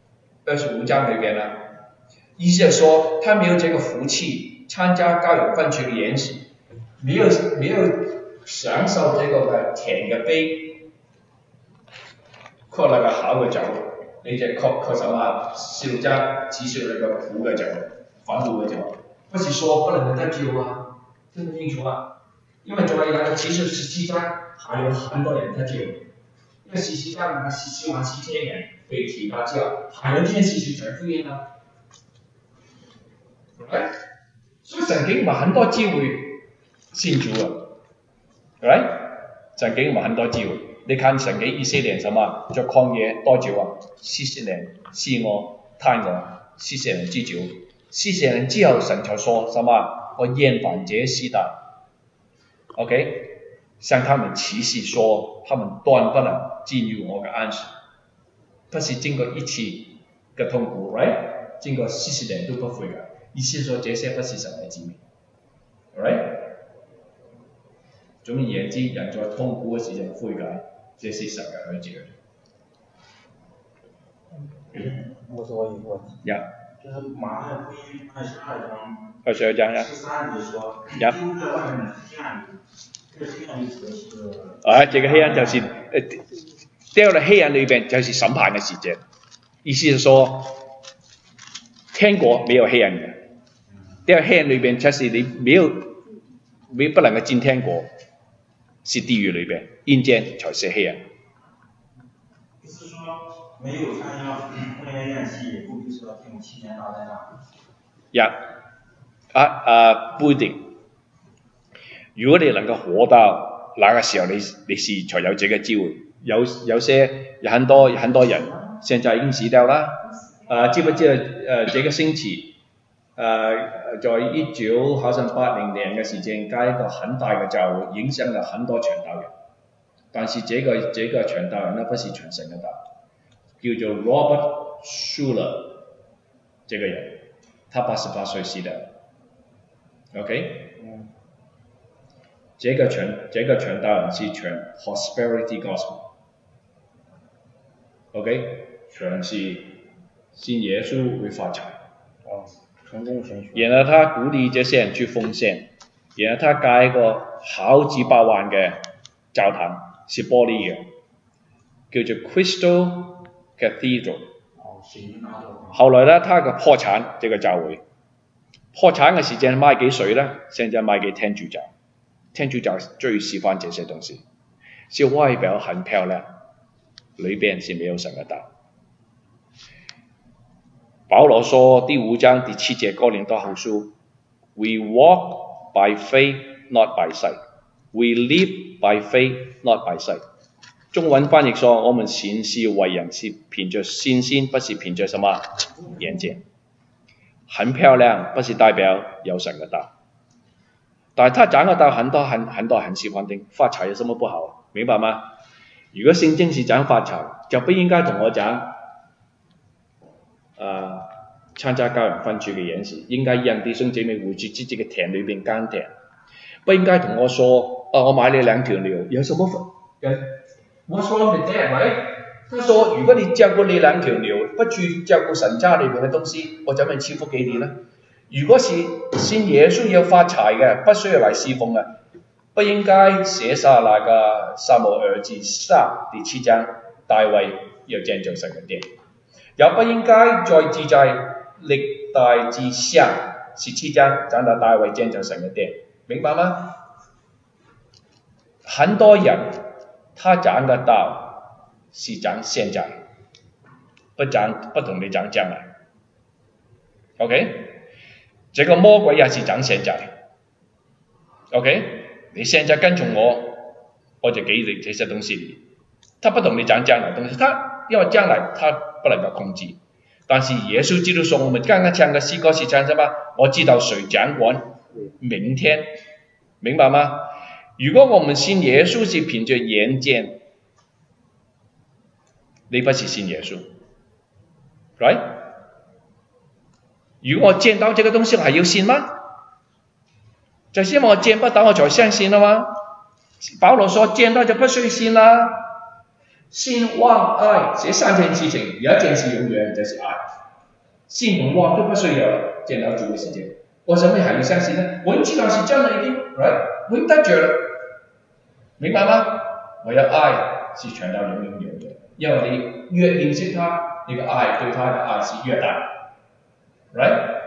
二十五章里边呢，意思是说他没有这个福气参加高远分区的研习，没有没有享受这个嘅甜嘅杯，確那個好嘅酒，你就確確實話少加只少那個苦嘅酒，反苦嘅酒，不是說不能得救啊，聽不清楚啊？因為在那個其實十七章還有很多人得救，因為十七章那個十七萬七千人被提到教，還有件事情傳福音啊。Right? 所以神給我們很多機會信主啊 ，right？ 神給我們很多機會。你看神給以色列什麼在曠野多久啊？四十年，試我探我，四十年之久。四十年之後，神就說什麼？我厭煩這世代。OK， 向他們啟示說，他們斷不能進入我嘅安息。不是經過一次嘅痛苦 ，right？ 經過四十年都不悔改。意思說這些不是神的子民 ，right？ 總而言之，人在痛苦嘅時候悔改，這是神嘅兒子。 我說一個問題。 呀。 就是馬太福音二十二章。 二十二章呀。 十三節說， 呀。 丟在外面的黑暗裏，這黑暗指的是。 啊，這個黑暗就是誒掉到黑暗裏邊，就是審判嘅時節。意思是說，天國沒有黑暗嘅。掉黑暗裏邊就是你沒有沒不能夠進天國，是地獄裏邊，陰間才是黑暗。 意思說，沒有參加婚宴宴席，也不必是要進入七年大災難。 呀，啊啊不一定。如果你能夠活到那個時候，你你是才有這個機會。有有些有很多很多人現在已經死掉啦。啊，知不知道？呃，這個星期。呃，在一九好像八零年嘅時間，加一個很大嘅教會，影響了很多傳道人。但是這個這個傳道人呢，不是傳神嘅道，叫做 Robert Schuller 這個人，他八十八歲死的。OK， 嗯，這個傳這個傳道人是傳 Prosperity Gospel。OK， 傳是信耶穌會發財。 哦。 然後他鼓勵這些人去奉獻，然後他蓋一個好幾百萬嘅教堂，是玻璃嘅，叫做 Crystal Cathedral。後來呢，他個破產，這個教會破產嘅時間賣給誰呢？現在賣給天主教，天主教最喜歡這些東西，是外表很漂亮，裏邊是沒有神嘅道。保羅說第五章第七節哥林多後書 ，We walk by faith, not by sight. We live by faith, not by sight. 中文翻譯說，我們行事為人是憑着信心，不是憑着什麼眼見。很漂亮，不是代表有神嘅道。但係他講嘅道很多很很多很喜歡聽，發財有什麼不好？明白嗎？如果聖經是講發財，就不應該同我講。呃，參加高人分處嘅演示，應該讓弟兄姐妹回住自己嘅田裏邊耕田，不應該同我說，啊，我買你兩條牛，有什麼分？有 What's wrong with that, right？ 他說，如果你照顧你兩條牛，不去照顧神家裏邊嘅東西，我怎麼賜福給你呢？如果是信耶穌要發財嘅，不需要嚟侍奉嘅，不應該寫下那個撒母耳記上第七章，大衛要建造神嘅殿。也不應該再記在歷代志上十七章講到大衛建造神嘅殿，明白嗎？很多人他講嘅道是講現在，不講不同你講將來。OK， 這個魔鬼也是講現在。OK， 你現在跟從我，我就給你這些東西。他不同你講將來東西，他因為將來他不能夠控制，但是耶穌基督說，我們剛剛唱嘅詩歌是唱什麼？我知道誰掌管明天，明白嗎？如果我們信耶穌是憑着眼見，你不是信耶穌 ，right？ 如果我見到這個東西，我還要信嗎？就是因為我見不到，我才相信啦嘛。保羅說見到就不需要信啦。 信望爱这三件事情，有一件事永远就是爱。信和望都不需要了，见到主的时间，为什么还要相信呢？我知道是真的已经 ，right， 我得着了，明白吗？我的爱是传到永永远远，因为你越认识他，你的爱对他的爱是越大 ，right？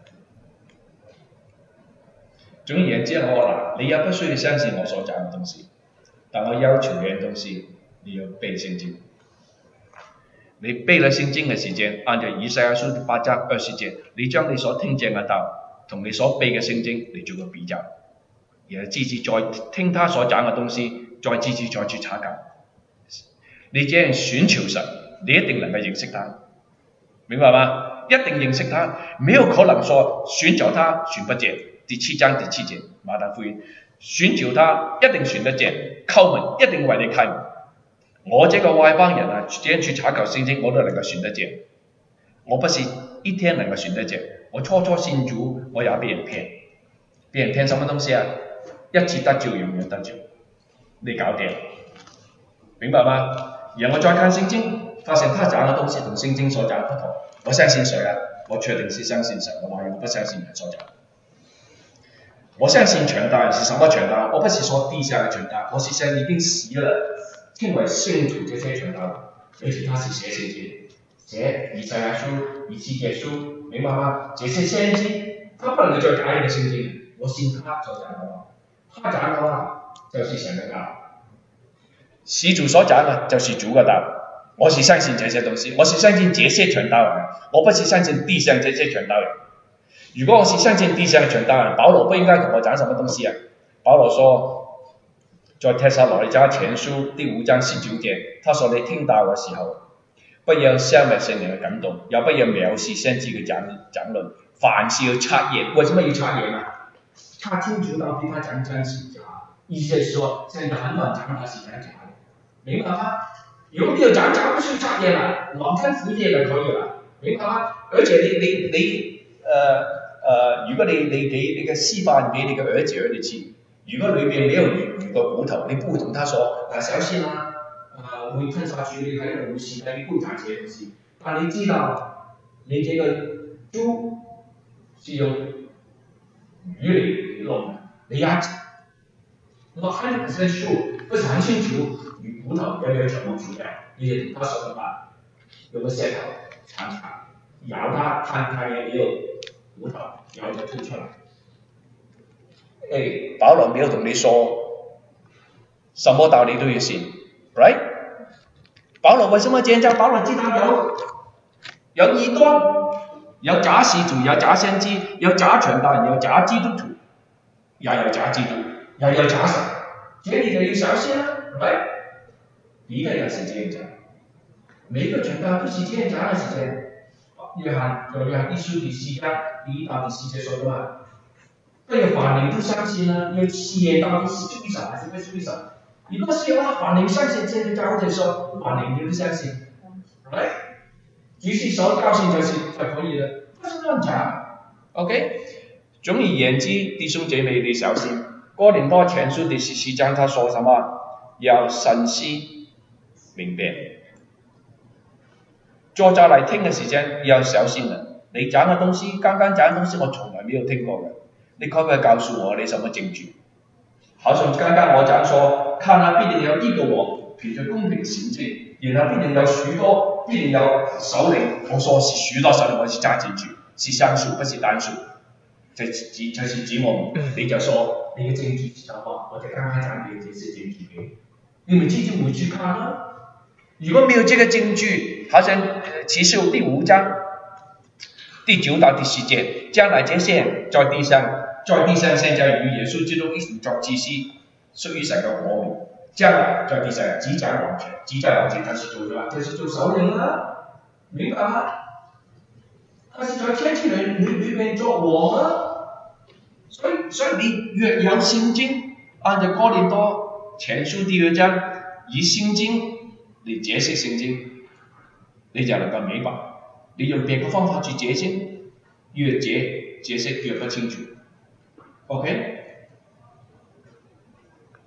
总而言之，我嗱，你也不需要相信我所講嘅東西，但我要求嘅東西，你要背聖經。你背了聖經嘅時間，按照以賽亞書八章二十節，你將你所聽見嘅道同你所背嘅聖經嚟做個比較，然後自己再聽他所講嘅東西，再自己再去查究。你這樣選求神，你一定能夠認識他，明白嗎？一定認識他，沒有可能說尋找他尋不見。第七章第七節，馬太福音，尋求他一定尋得見，叩門一定為你開門。我這個外邦人啊，這樣去查求聖經，我都能夠尋得見。我不是一天能夠尋得見，我初初信主，我也被人騙，被人騙什麼東西啊？一次得救，永遠得救，你搞掂，明白嗎？然後我再看聖經，發現他講嘅東西同聖經所講不同，我相信誰啊？我確定是相信神嘅話，我不相信人所講。我相信傳道人是什麼傳道人？我不是說地下的傳道，我是想已經死了，稱為聖徒這些傳道人，而且他是寫聖經，寫以賽亞書、以西結書，明白嗎？這些先知，他不能再改你的聖經，我信他所講的話，他講的話就是神的道，使主所講的就是主的道，我是相信這些東西，我是相信這些傳道人，我不是相信地上這些傳道人。如果我是相信地上的傳道人，保羅不應該同我講什麼東西啊？保羅說，在帖撒羅尼迦前書第五章十九節，他說：你聽到的時候，不要消滅聖靈的感動，也不要藐視先知嘅講講論，凡事要察驗。為什麼要察驗啊？查清楚到底他講真是假。意思是說，現在很多人講他是講假的，明白嗎？如果你要講假，不需要察驗啦，往聽福音就可以了，明白嗎？而且你你你，呃。呃，如果你你給你個示範給你個兒子兒女吃，如果裏面沒有魚個骨頭，你不會同他說，啊小心啊，呃會吞下去，你喺度會死嘅，你不會講這些東西。但你知道，你這個豬是用魚嚟弄的，你也我hundred percent sure，不是很清楚魚骨頭有沒有全部除掉，你就同他說的話，用個舌頭鏟鏟，咬它，看看有沒有骨頭，然後就吐出來。誒，保羅沒有同你說，什麼道理都要信 ，right？ 保羅為什麼這樣講？保羅知道有有異端，有假使徒，有假先知，有假傳道人，有假基督徒，也有假基督，也有假神，這你就要小心啦 ，right？ 彼得也是這樣講，每個傳道都是這樣講的時間。約翰就約翰一書第四章第一到第四節說的嘛，不要凡靈都相信啦，要試驗到底是出於神還是不出於神。如果是嘅話，凡靈相信，這個教會就說凡靈你都相信，係，只是所交信就是就可以了，不是亂講。OK， 總而言之，弟兄姐妹你小心。哥林多前書第十四章他說什麼？要慎思明辨。坐在嚟聽嘅時間要小心啦！你講嘅東西，剛剛講嘅東西我從來沒有聽過嘅，你可唔可以告訴我你什麼證據？好像剛剛我講說，看啦必定有一個王憑着公平行政，然後必定有許多，必定有首領。我說是許多首領，我是加進去，是雙數不是單數，這指這是指我，你就說你嘅證據是什麼？我就剛剛講嘅這些證據給你，你們自己回去看啦。如果沒有這個證據，好像啟示錄第五章第九到第十節，將來這些人在地上，在地上現在與耶穌基督一同作祭司，屬於神嘅國民，將來在地上只掌王權，只掌王權，他是做什麼？就是做首領啦，明白嗎？他是在天地裏裏面做王啊，所以所以你越有聖經，按照哥林多前書第二章以聖經你解釋聖經，你就能夠明白。你用別個方法去解釋，越解解釋越不清楚。OK？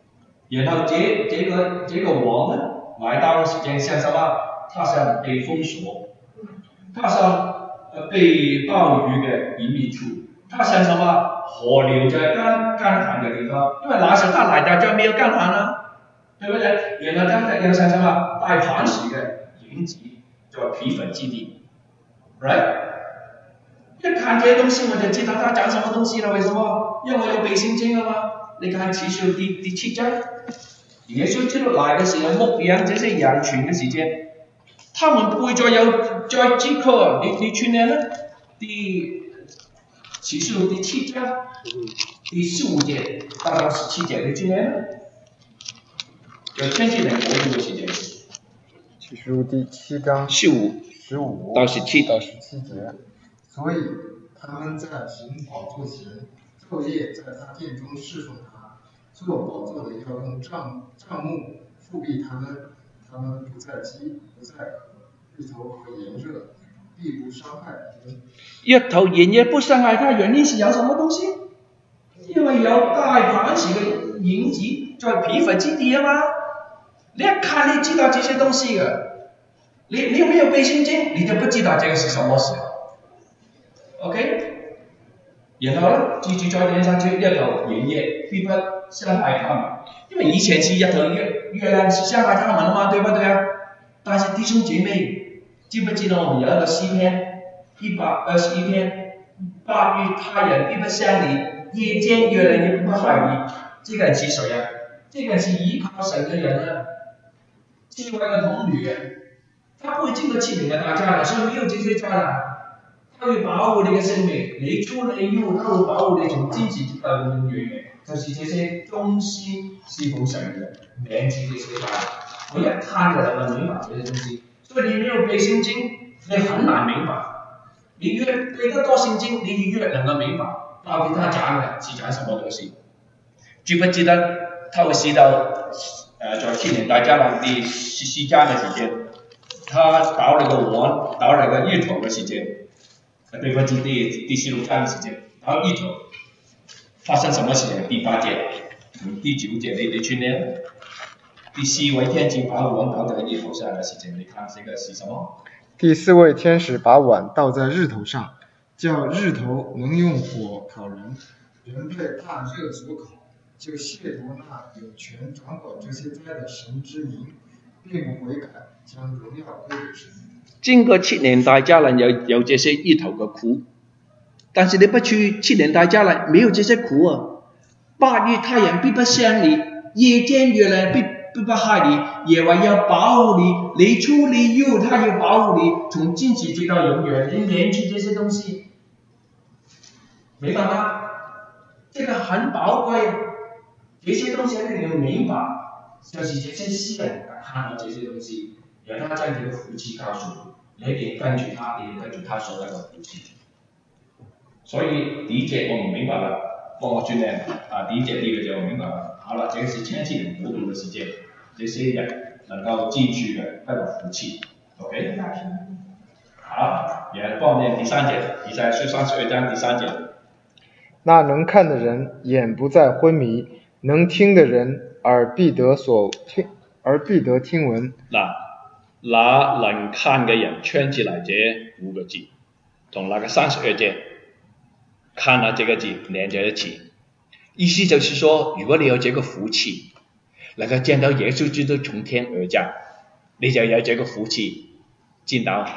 然后这这个这个王呢，来到的时间像什么？他想被封锁，他想呃被暴雨给隐秘处，他想什么？河流在干干旱的地方，因为那时候他来到就没有干旱了，对不对？然后他又想什么？带磐石的营级，叫皮粉基地 ，right？ 一看这些东西我就知道他讲什么东西了，为什么？因为我有背圣经了吗？你看启示录第第七章，耶稣基督来的时候牧羊这些羊群的时间，他们背着有在几课，你你去年呢？第启示录第七章第十五节到十七节，你去年呢？有天气的国度的时间。 启示录第七章十五十五到十七到十七节。所以他们在神宝座前昼夜在他殿中侍奉他，做宝座的要用帐帐幕覆庇他们，他们不再饥，不再渴，日头和炎热必不伤害他们。 日头炎热不伤害他，原因是有什么东西？因为有带磐石的营级在皮粉基地啊嘛。你一看你知道这些东西的，你你有没有背圣经，你就不知道这个是什么事。OK， 然后呢，继续再念下去，日头炎热必不伤害他们，因为以前是日头月月亮是伤害他们的嘛，对不对啊？但是弟兄姐妹，知不知道我们有一个诗篇一百二十一篇，八月太阳必不伤你，夜间月亮也不害你。这个人是谁啊？这个人是依靠神的人啊，智慧的童女，他不会经过欺凌的大家了，所以没有这些灾难。他会保护你的生命，你出你入，他会保护你从荆棘直到永远。就是这些忠心侍奉神的，免去这些灾难。我一看就能够明白这些东西，所以你没有背圣经，你很难明白。你越背得多圣经，你越能够明白到底他讲的是讲什么东西。记不记得他会写到呃，在去年大家来第十四章的时间，他到那个王，到那个日头的时间。对不起，第第十六章的时间，然后日头发生什么事情？第八节，嗯，第九节你你去念，第四位天使把碗倒在日头上的事情，你看这个是什么？ 第四位天使把碗倒在日头上，叫日头能用火烤人，人被大热所烤，就亵渎那有权掌管这些灾的神之名，并不悔改，将荣耀归给神。 经过七年大灾难有有这些日头的苦，但是你不去七年大灾难没有这些苦啊。八月太阳必不伤你，夜间月亮必必不害你，耶和华要保护你，你出你入，他要保护你，从今时直到永远。你免去这些东西，明白吗？这个很宝贵，这些东西你要明白，就是这些诗人看到这些东西，然后他将这个福气告诉你。你得跟住他，你得跟住他所有的福氣。所以第一節我唔明白啦，幫我轉念啊！第一節第二個節我明白了。好了，這個是千禧年國度的時間，這些人能夠進去的那種福氣。OK。好，也幫我念第三節，以賽亞書三十二章第三節。 那能看的人眼不再昏迷，能聽的人耳必得所聽，耳必得聽聞。 嗱。那能看嘅人圈起來這五個字，同那個三十二節看了這個字連在一起，意思就是說，如果你有這個福氣，能夠見到耶穌基督從天而降，你就有這個福氣進到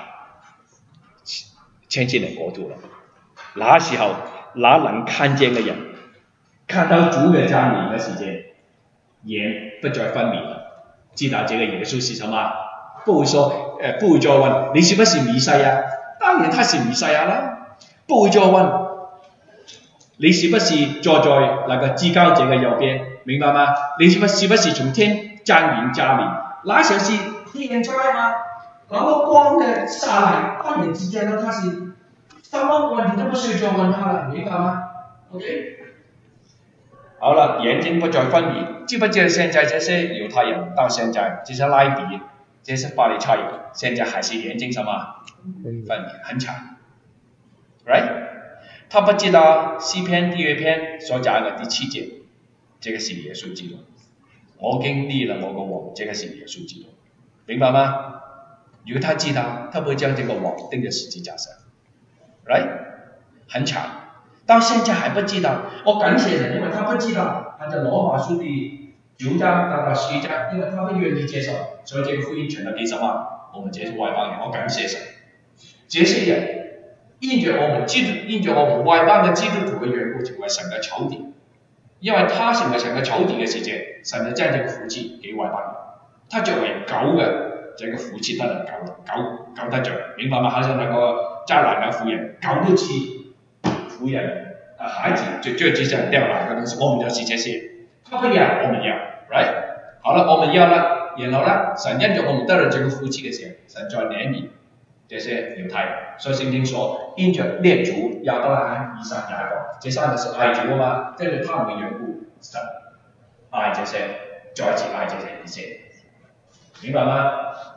千禧年國度了。那時候，那能看見嘅人看到主嘅降臨嘅時間，眼不再昏迷了，知道這個耶穌是什麼。不會說，呃，不會再問你是不是彌賽亞？當然他是彌賽亞啦。不會再問你是不是坐在那個至高者嘅右邊，明白嗎？你是不是不是從天降臨降臨？那時候是天災嘛，那個光嘅下來，當然只見到他是三萬光，你都不需要再問他了，明白嗎 ？OK。好了，眼睛不再昏迷，知不知道現在這些猶太人到現在這些拉比？這些法利賽人現在還是眼睛什麼昏迷，很慘 ，right？ 他不知道詩篇第二篇所講的第七節，這個是耶穌基督。 我經歷了我個王，這個是耶穌基督，明白嗎？如果他知道，他不會將這個王釘在十字架上 ，right？ 很慘，到現在還不知道。我感謝人，因為他不知道，他在羅馬書第九章到到十一章，因為他不願意接受，所以這個福音傳到給什麼？我們這些外邦人，我感謝神。這些人因着我們基督，因着我們外邦的基督徒嘅緣故，成為神嘅仇敵。因為他成為神嘅仇敵嘅時間，神就將這個福氣給外邦人。他作為狗嘅，這個福氣不能狗狗狗得着，明白嗎？好像那個迦南嘅婦人，狗都吃婦人啊孩子就就只想掉奶嘅東西，我們就是這些。他不要，我們要 ，right？ 好了，我們要了，然後呢，神因着我們得了這個福氣嘅時候，神再憐憫這些猶太人。所以聖經說，因着列祖亞伯拉罕、以撒、雅各，這三個是愛主啊嘛，跟着他們嘅緣故，神愛這些，再次愛這些以色列，明白嗎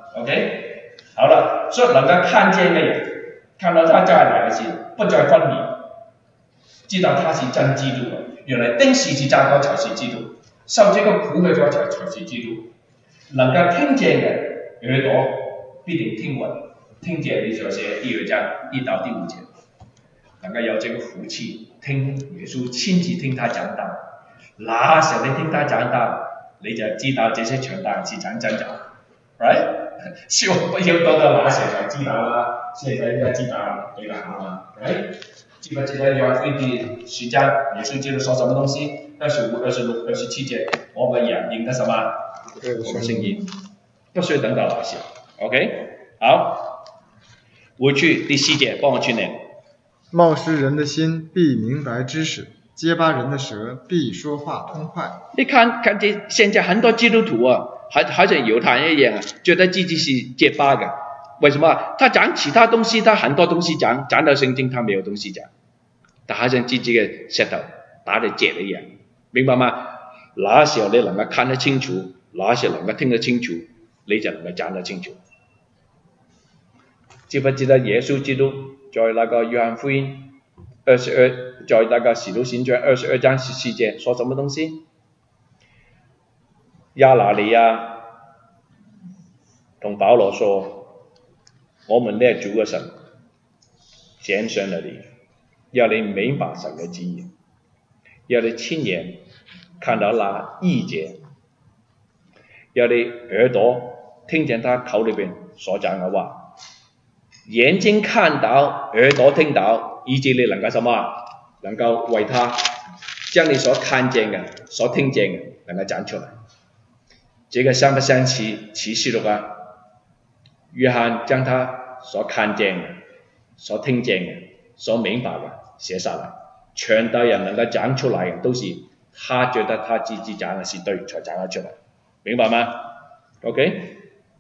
？OK， 好了，所以能夠看見嘅人，看到他再來嘅時候，不再分離，知道他是真基督，原來釘十字架嗰才是基督，受這個苦嘅嗰才才是基督。能夠聽見嘅耳朵必定聽聞。聽見你所寫第二章一到第五節，能夠有這個福氣，聽耶穌親自聽他講道，那時候你聽他講道，你就知道這些傳道人是講真的 ，right？ 是我不要到到那時才知道啦，現在應該知道比較好嘛 ，right？ 記不記得約翰福音第十章，耶穌基督說什麼東西？二十五、二十六、二十七節，我們也應得什麼？我們聲音，不需要等到那時 ，OK？ 好。回去第四節，幫我去念。 冒失人的心必明白知識，結巴人的舌必說話通快。 你看看這現在很多基督徒啊，好好像猶太人一樣啊，覺得自己是結巴的。為什麼？他講其他東西，他很多東西講，講到聖經他沒有東西講，他好像自己嘅舌頭打得結一樣，明白嗎？那時候你能夠看得清楚，那時候能夠聽得清楚，你就能夠講得清楚。記不記得耶穌基督在那個約翰福音二十二，在那個使徒行傳二十二章十四節說什麼東西？亞拿尼亞同保羅說：我們列祖嘅神揀選了你，要你明白神嘅旨意，要你親眼看到那異象，要你耳朵聽見他口裏邊所講嘅話。眼睛看到，耳朵聽到，以致你能夠什麼？能夠為他將你所看見嘅、所聽見嘅能夠講出來。這個相不相似？啟示錄啊，約翰將他所看見嘅、所聽見嘅、所明白嘅寫下來，傳道人能夠講出來嘅，都是他覺得他自己講嘅是對，才講得出來，明白嗎 ？OK，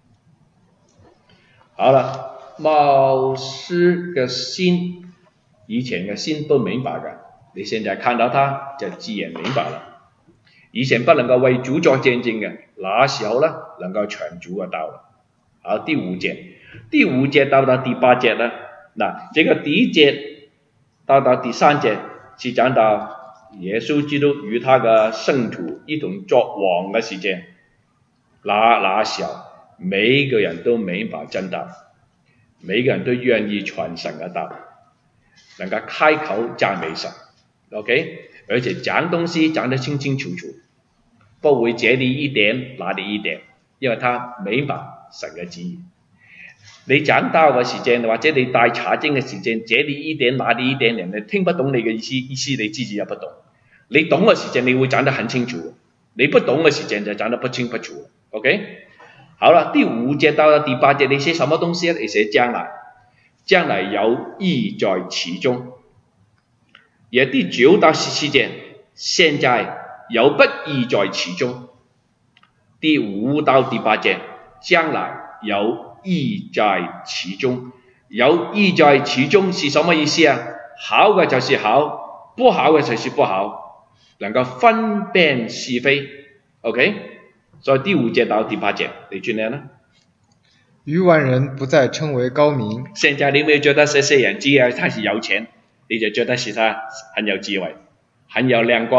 好了。冒失嘅心，以前嘅心不明白嘅，你現在看到他就自然明白了。以前不能夠為主作見證嘅，那時候呢能夠傳主嘅道了。好，第五節，第五節到到第八節呢，嗱，這個第一節到到第三節是講到耶穌基督與他嘅聖徒一同作王嘅時間，那那時候每個人都明白真道。每個人都願意傳神嘅道，能夠開口讚美神 ，OK， 而且講東西講得清清楚楚，不會這裡一點那裡一點，因為他明白神嘅旨意。你講道嘅時間，或者你帶查經嘅時間，這裡一點那裡一點，人哋聽不懂你嘅意思，意思你自己也不懂。你懂嘅時間，你會講得很清楚；你不懂嘅時間就講得不清不楚 ，OK。好了，第五節到第八節，你寫什麼東西？你寫將來，將來有義在其中。而第九到十七節，現在有不義在其中。第五到第八節，將來有義在其中。有義在其中是什麼意思啊？好嘅就是好，不好嘅就是不好，能夠分辨是非。OK。所以第五節到第八節，你去念啦。 愚頑人不再稱為高明。 現在你有沒有覺得這些人只要他是有錢，你就覺得是他很有智慧、很有亮光、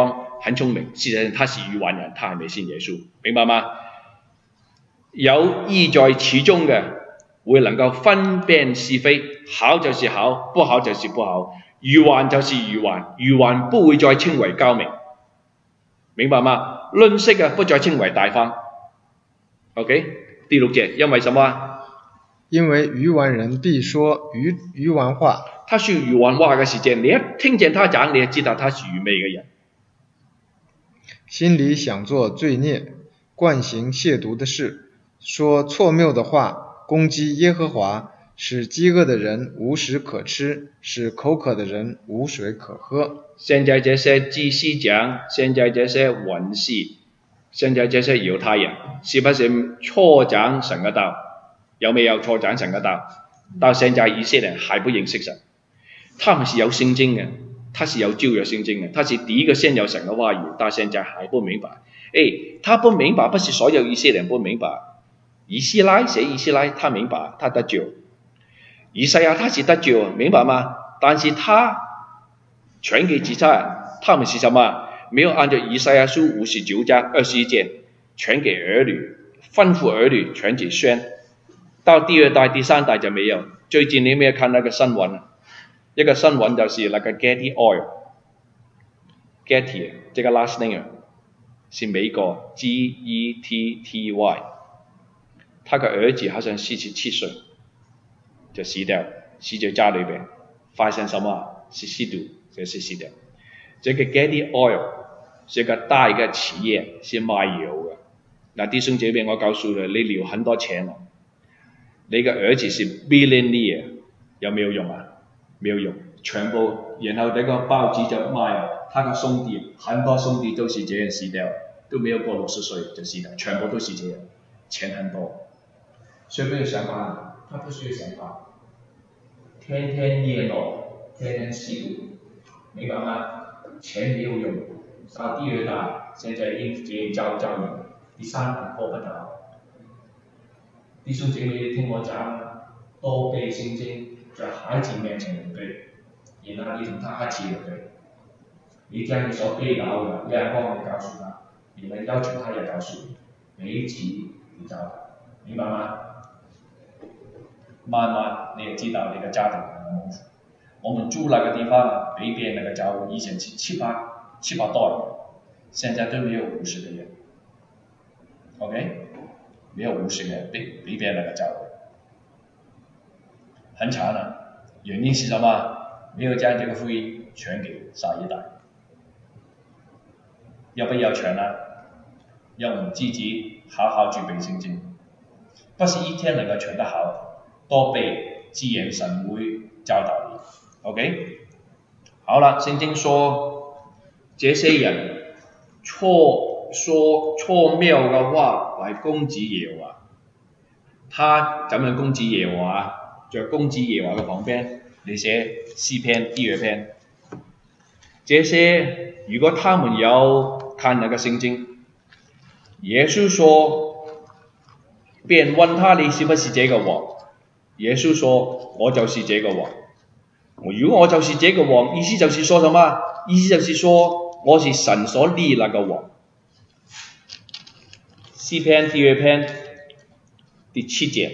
很聪明，事實上他是愚頑人，他還未信耶穌，明白嗎？有義在其中嘅，會能夠分辨是非，好就是好，不好就是不好，愚頑就是愚頑，愚頑不會再稱為高明，明白嗎？吝嗇嘅不再稱為大方。OK， 第六節，因為什麼？ 因為愚頑人必說愚愚頑話。 他說愚頑話嘅時間，你一聽見他講，你就知道他是愚昧嘅人。 心裡想做罪孽，慣行褻瀆的事，說錯謬的話，攻擊耶和華，使飢餓的人無食可吃，使口渴的人無水可喝。 現在這些祭司長，現在這些文士，現在這些猶太人，是不是錯講神嘅道？有沒有錯講神嘅道？到現在以色列人還不認識神，他們是有聖經嘅，他是有舊約聖經嘅，他是第一個先有神嘅話語，到現在還不明白。誒，他不明白，不是所有以色列人不明白。以斯拉寫以斯拉，他明白，他得救。以賽亞他是得救，明白嗎？但是他傳給其他人，他們是什麼？沒有按照以賽亞書五十九章二十一節傳給兒女，吩咐兒女傳子孫。到第二代、第三代就沒有。最近你有沒有看那個新聞？一個新聞就是那個 Getty Oil，Getty 這個 last name 是美國 G E T T Y， 他個兒子好像四十七歲就死掉，死在家裏邊，發生什麼？是吸毒，就是死掉。這個 Getty Oil 是個大一個企業，是賣油的。那弟兄姐妹，我告訴你，你留很多錢了。你個兒子是 billionaire， 有沒有用啊？沒有用，全部，然後這個報紙就賣，他個兄弟，很多兄弟都是這樣死掉，都沒有過六十歲就死掉，全部都是這樣，錢很多。需不需要想法？他不需要想法，天天夜鬧，天天吸毒，明白嗎？錢沒有用，到第二代，現在應接教教育，第三代破不到。弟兄姐妹聽我講，多背聖經，在孩子面前背，然後你同他一起背，你將你所背到嘅亮光你告訴他，你們要求他也告訴你，每一集你教他，明白嗎？慢慢你也知道你嘅家庭係冇錯。我們住那個地方，北邊那個教會以前是七八七八代，現在都沒有五十個人 ，OK？沒有五十個人，北北邊那個教會，很慘啊！原因是什麼？沒有將這個福音傳給下一代。要不要傳呢？讓我們自己好好去背聖經，不是一天能夠傳得好，多背自然神會教導你。OK？ 好了，聖經說這些人錯。說錯謬嘅話來攻擊耶和華，他怎樣攻擊耶和華？在攻擊耶和華嘅旁邊，你寫詩篇第二篇。這些如果他們有看那個聖經，耶穌說，便問他你是不是這個王？耶穌說我就是這個王。如果我就是這個王，意思就是說什麼？意思就是說我是神所立那個王。詩篇第二篇第七節。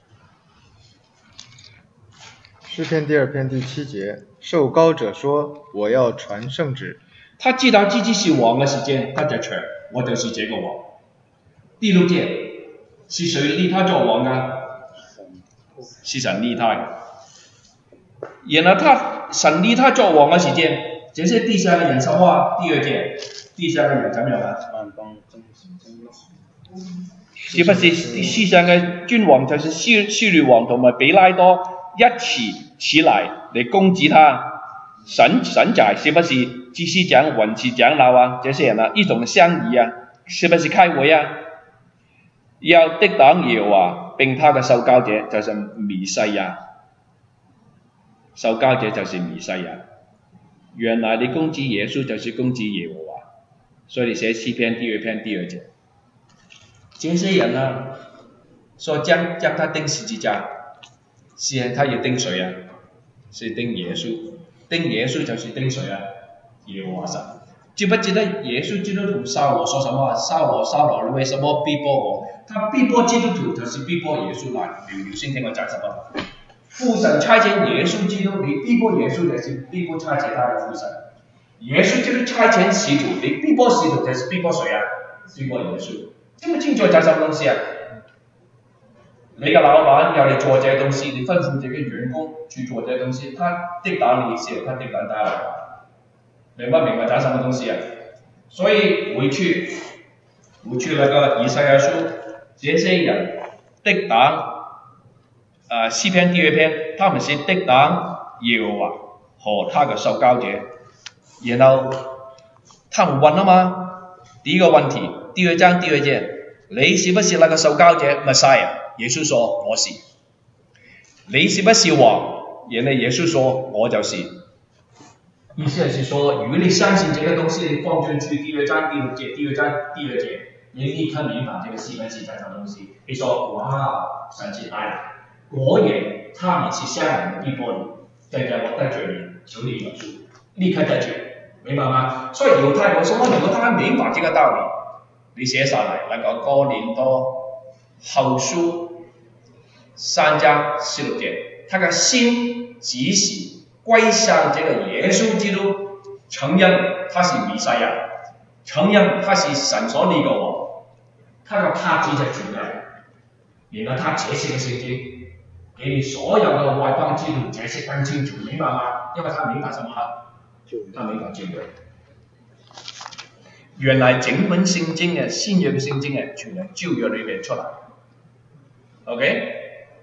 詩篇第二篇第七節，受膏者說：我要傳聖旨。 他知道自己是王嘅時間，他就傳，我就是這個王。第六節，是誰立他做王㗎？是神立他嘅。然後他神立他做王嘅時間，這些地上嘅人什麼？第二節，地上嘅人怎樣啊？是不是世上嘅君王就是希希律王同埋比拉多一起起來嚟攻擊他？神神仔是不是祭司長、文士長老啊？這些人啊，一種商議啊，是不是開會啊？要敵擋耶和華並他嘅受膏者，就是彌賽亞。受膏者就是彌賽亞。原來你攻擊耶穌就是攻擊耶和華，所以你寫詩篇第二篇第二節。這些人啊，說將將他釘十字架，是他要釘誰啊？是釘耶穌，釘耶穌就是釘誰啊？耶和華神。 记不记得耶稣基督徒扫罗说什么？扫罗，扫罗，你为什么逼迫我？他逼迫基督徒，就是逼迫耶稣来。留留心听我讲什么？父神差遣耶稣基督，你逼迫耶稣就是逼迫差遣他的父神。耶稣基督差遣使徒，你逼迫使徒就是逼迫谁啊？逼迫耶稣。清不清楚讲什么东西啊？你嘅老闆要你做這東西，你吩咐這個員工去做這東西，他敵擋你時候，他敵擋他了。明白明白講什麼東西啊？所以回去回去那個以賽亞書，這些人敵擋呃詩篇第二篇，他們是敵擋耶和華和他嘅受膏者，然後他們問啊嘛，第一個問題，第二章第二節，你是不是那個受膏者 Messiah？耶穌說我是。你是不是王？然後耶穌說我就是。意思是說，如果你相信這個東西，你放進去第二章第六節，第二章第二節，你立刻明白這個詩篇是講什麼東西。你說哇，神是愛的，果然他們是相人的逼迫你，現在我得罪你，求你饒恕，立刻得罪，明白嗎？所以猶太人說，如果他明白這個道理，你寫上來，那個哥林多後書三章十六節，他的心即使歸向這個耶穌基督，承認他是彌賽亞，承認他是神所立的王，他的他指着主的，然後他解釋嘅聖經，給你所有嘅外邦基督徒解釋更清楚，明白嗎？因為他明白什麼？他明白舊約。原來整本聖經嘅新約嘅聖經嘅，全係舊約裏面出嚟。OK？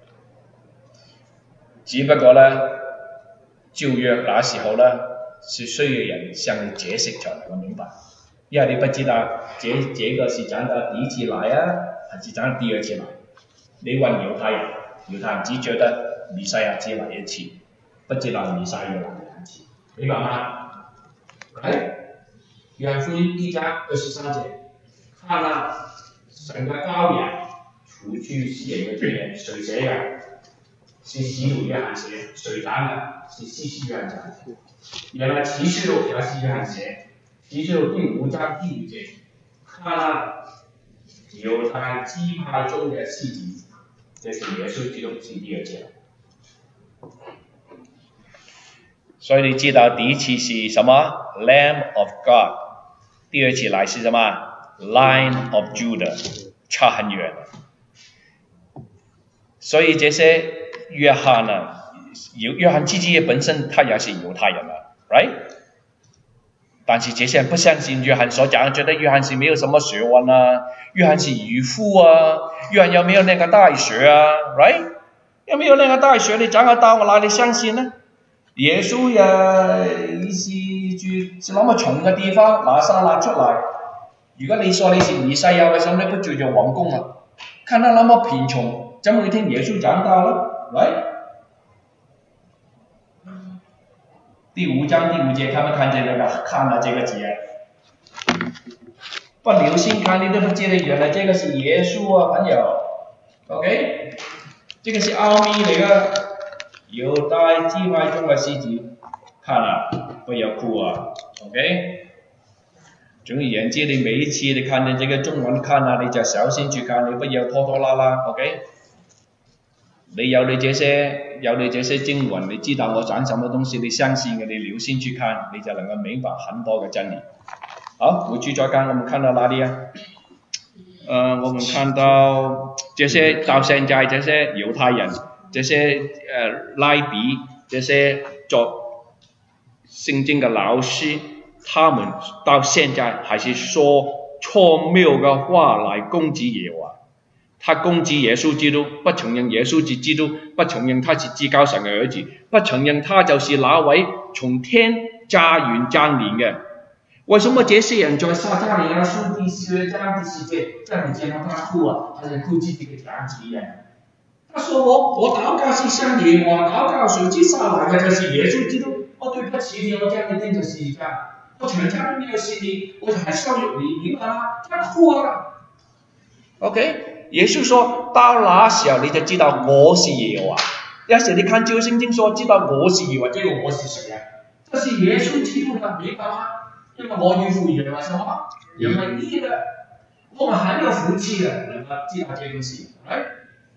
只不過呢，舊約那時候呢，是需要人向你解釋才能夠明白，因為你不知道這這個是講的第一次來啊，還是講第二次來？你問猶太人，猶太人只覺得彌賽亞只來一次，不知道彌賽亞來兩次，明白嗎？來，約翰福音一章二十三節，看啊，神的羔羊，除去世人的罪孽，誰寫嘅？是使徒約翰寫，誰講嘅？是施洗約翰講的。原來啟示錄也是約翰寫，啟示錄第五章第五節，看啊，猶太支派中的獅子，這是耶穌基督是第二節。所以你知道第一次是什麼 ？Lamb of God， 第二次來是什麼 ？Lion of Judah， 差很遠。所以這些約翰啊，約翰自己本身他也是猶太人啊 ，right？ 但是這些人不相信約翰所講，覺得約翰是沒有什麼學問啊，約翰是漁夫啊，約翰有沒有那個大學啊 ，right？ 有沒有那個大學？你講個道，我哪裡相信呢？耶穌呀，是住是那麼窮嘅地方，拿撒勒出來。如果你說你是彌賽亞，為什麼你不住在王宮啊？看他那麼貧窮，怎麼會聽耶穌講道呢？right？ 第五章第五節，看沒看見那個看了這個字啊？不留心看，你都不知道原來這個是耶穌啊，朋友。OK？ 這個是奧秘嚟嘅。猶太支派中嘅獅子，看了不要哭啊 ，OK？ 總而言之，你每一次你看見這個中文看啊，你就小心去看，你不要拖拖拉拉 ，OK？ 你有你這些有你這些經文，你知道我講什麼東西，你相信嘅，你留心去看，你就能夠明白很多嘅真理。好，回去再看，我們看到哪裡啊？呃，我們看到這些到現在這些猶太人。這些呃拉比，這些做聖經的老師，他們到現在還是說錯謬的話來攻擊耶和華。他攻擊耶穌基督，不承認耶穌是基督，不承認他是至高神嘅兒子，不承認他就是那位從天駕雲降臨嘅。為什麼這些人在撒迦利亞書第十二章第四節，在你見到他哭啊，他在哭自己嘅長子一樣。他說我我禱告是向耶和華禱告，誰知撒來嘅就是耶穌基督。我對不起你，我將你釘在十字架，我全家都沒有信你，我還羞辱你，明白嗎？他哭啊。OK， 耶穌說到那時候你就知道我是耶和華。有時你看舊聖經說知道我是耶和華，這個我是誰啊？這是耶穌基督的，明白嗎？ 因为我与父原来什么？原来一的，我们还没有福气的，能够知道这东西，来。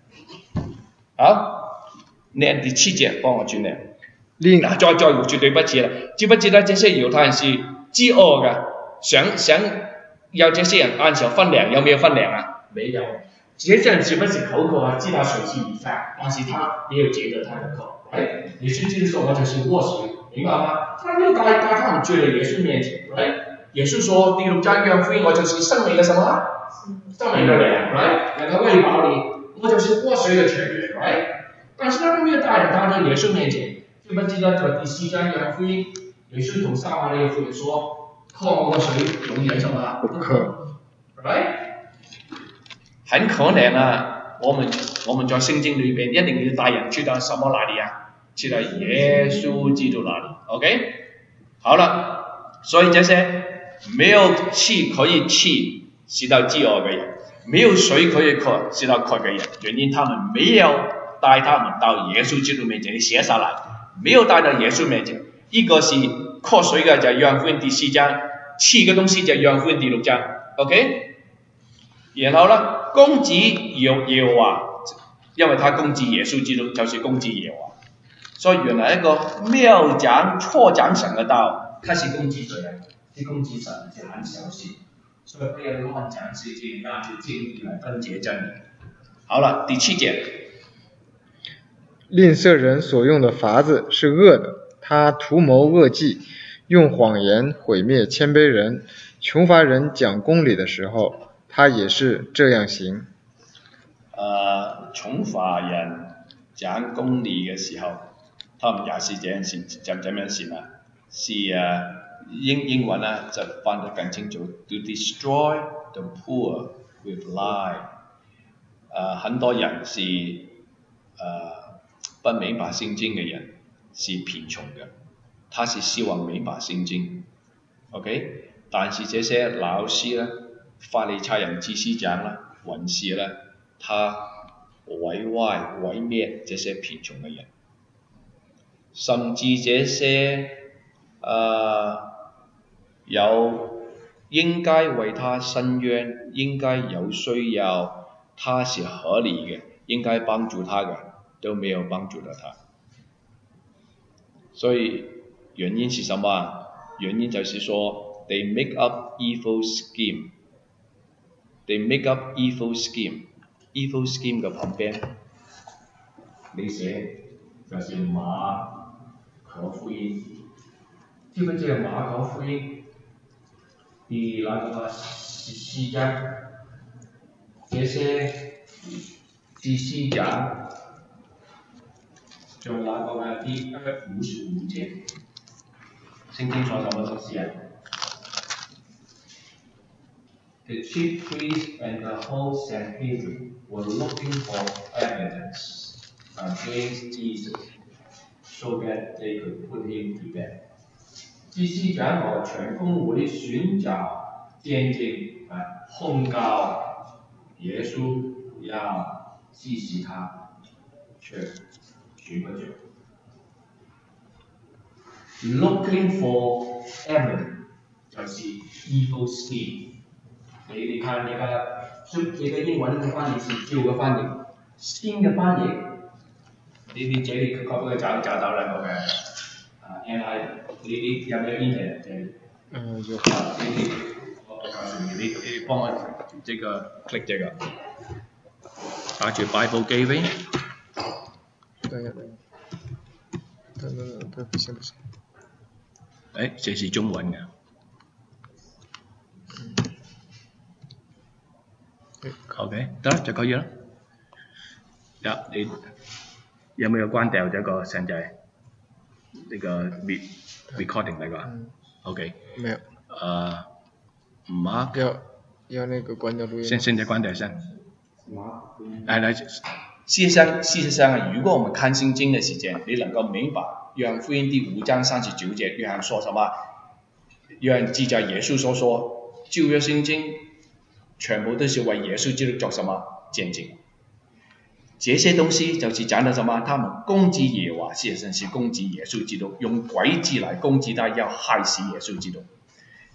好，念第七节，帮我去念。 另再再绝对不记了，知不知道这些犹太人是饥饿的，想想要这些人按手分粮，有没有分粮啊？没有。这些人只不过是口渴啊，知道水是米饭，但是他没有觉得他的口。哎，耶稣基督说我就是活水，明白吗？他没有带带他们去了耶稣面前，哎，耶稣说第六章约翰福音我就是生命的什么？生命的粮，来，让他喂饱你，我就是活水的泉源，来。但是他都没有带着他到耶稣面前。记不记得在第四章约翰福音，耶稣同撒玛利亚妇人说：“喝我的水，永远什么不渴。” Right？ 很可能啊，我们我们在圣经里边一定要带人去到什么哪里啊？去到耶稣基督那里。OK？ 好了，所以这些没有气可以吃是到饥饿的人，没有水可以喝是到渴的人，原因他们没有带他们到耶稣基督面前，你写下来。没有带到耶稣面前，一个是渴水嘅就係約翰福音第四章，吃嘅東西就係約翰福音第六章 ，OK？ 然後呢，攻擊耶耶和華，因為他攻擊耶穌基督，就是攻擊耶和華。所以原來一個謬講、錯講神嘅道，他是攻擊誰啊？是攻擊神，是很小心。所以不要亂講事情，拿住真理來分解真理。好了，第七節。 吝啬人所用的法子是惡的，他圖謀惡計，用謊言毀滅謙卑人。窮乏人講公理的時候，他也是這樣行。 呃，窮乏人講公理嘅時候，他們也是這樣行，怎怎樣行啊？是啊，英英文呢就翻得更清楚 ，to destroy the poor with lie。呃，很多人是呃。不明白聖經嘅人是貧窮嘅，他是希望明白聖經 ，OK？ 但是這些老師呢，法利賽人、祭司長呢，文士呢，他毀壞、毀滅這些貧窮嘅人，甚至這些呃有應該為他伸冤、應該有需要，他是合理嘅，應該幫助他嘅。都沒有幫助到他，所以原因是什麼啊？原因就是說 ，they make up evil scheme，they make up evil scheme，evil scheme 嘅旁邊，你寫就是馬可福音，知唔知馬可福音第那個十四章，這些祭司長。就那個嘅第二五十五節，聖經說什麼東西啊 ？The chief priests and the whole Sanhedrin were looking for evidence against Jesus, so that they could put him to death. 祭司長和全公會尋找見證啊，控告耶穌，要治死他，卻尋不着。Looking for evidence 就是 evil scheme。你你看那個，你個英文嘅翻譯是舊嘅翻譯，新嘅翻譯，你你這裡可不可以找找到那個嘅啊 N I？ 你你有沒有 internet 這裡？ 嗯，有。 啊，你你我我告訴你，你你幫我這個 click 這個，打住 Bible Gateway。 等一下，等等等等，不行不行。 誒，這是中文嘅。OK，得啦就可以啦。有你有冇有關掉這個現在呢個 recording 那個 ？OK。 沒有。 呃 ，Mark。 要要那個關掉錄音。 先現在關掉先。來來，事實上事實上，如果我們看聖經的時間，你能夠明白約翰福音第五章三十九節，約翰說什麼？約翰記載耶穌所說，舊約聖經全部都是為耶穌基督做什麼見證。這些東西就是講的什麼？他們攻擊耶和華，事實上是攻擊耶穌基督，用詭計來攻擊他，要害死耶穌基督。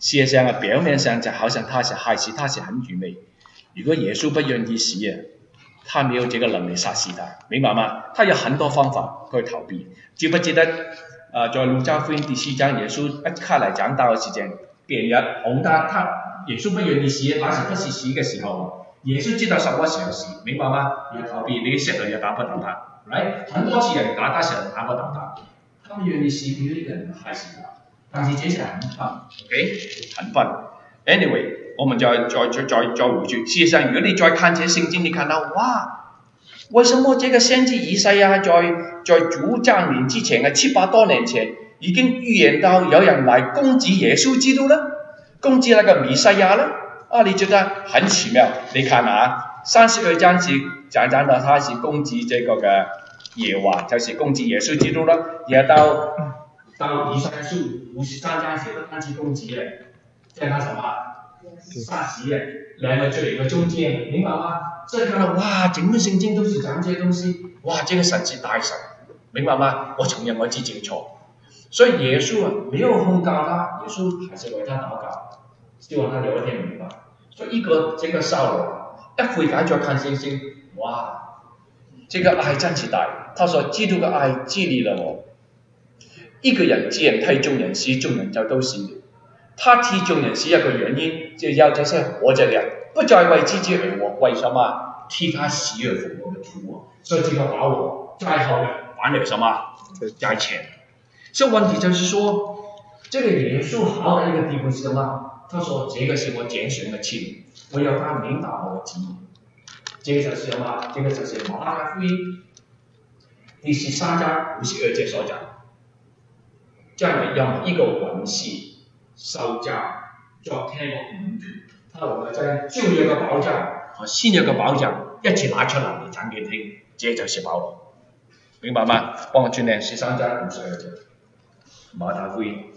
事實上啊，表面上就好像他是害死，他是很愚昧。如果耶穌不願意死啊，他沒有這個能力殺死他，明白嗎？他有很多方法去逃避。記不記得啊、呃？在路加福音第四章，耶穌一開來講道嘅時間，別人哄他，他耶穌不願意死，那時不是死嘅時候。耶穌知道什麼時候死，明白嗎？要逃避，你石頭也打不倒他。right？ 很多次人打他，石頭打不倒他，他們願意死，沒有一個人害死他。但是這是很笨 ，OK， 很笨。Anyway， 我們再再再再再回去。事實上，如果你再看這聖經，你看到哇，為什麼這個先知以賽亞在在主降臨之前嘅七百多年前，已經預言到有人來攻擊耶穌基督呢？攻擊那個彌賽亞呢？啊，你覺得很奇妙？你看啊，三十二章是講講到他是攻擊這個嘅耶和華，就是攻擊耶穌基督啦。然後到到以賽亞書五十三章寫到他是攻擊嘅，即係他什麼殺死嘅兩個罪嘅中間，明白嗎？所以看到哇，整個聖經都是講這些東西，哇，這個神是大神，明白嗎？我承認我自己錯，所以耶穌啊，沒有控告他，耶穌還是為他禱告，希望他有一天明白。所以一個這個掃羅一回解再看聖經，哇，這個愛真是大。他說基督嘅愛激勵了我。一個人既然替眾人死，眾人就都死了。他替眾人死一個原因，就要這些活着人不再為自己而活，為什麼？替他死而復活的主啊！所以這個保羅在後面反了什麼？在前。所以問題就是說，這個耶穌好的一個地步是什麼？他說：這個是我揀選的器皿，我要他明白我的旨意。這個就是什麼？這個就是馬太福音第十三章五十二節所講。將來任一個文士受教作聽我五權，他能夠將舊約嘅寶藏和新約嘅寶藏一起拿出來嚟講給聽，這就是保羅，明白嗎？幫我轉念十三章五十二節，馬太福音。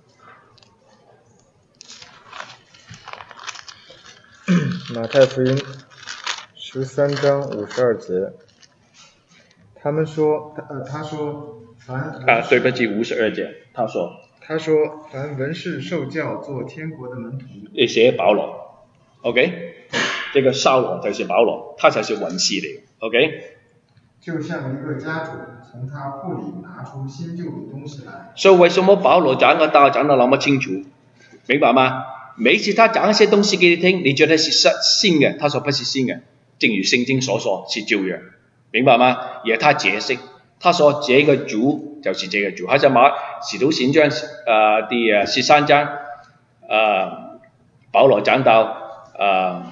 馬太福音十三章五十二節，他們說，呃，他說，凡啊，對不起，五十二節，他說， 他說，凡文士受教做天國的門徒， 你寫保羅 ，OK， 這個掃羅就是保羅，他才是文士嚟 ，OK， 就像一個家主從他庫裏拿出新舊的東西來。 所以為什麼保羅講個道講得那麼清楚，明白嗎？每次他講一些東西給你聽，你覺得是新嘅，他說不是新嘅，正如聖經所說是舊約，明白嗎？而他解釋，他說這個主就是這個主，好似馬使徒行傳呃第十三章，呃保羅講到呃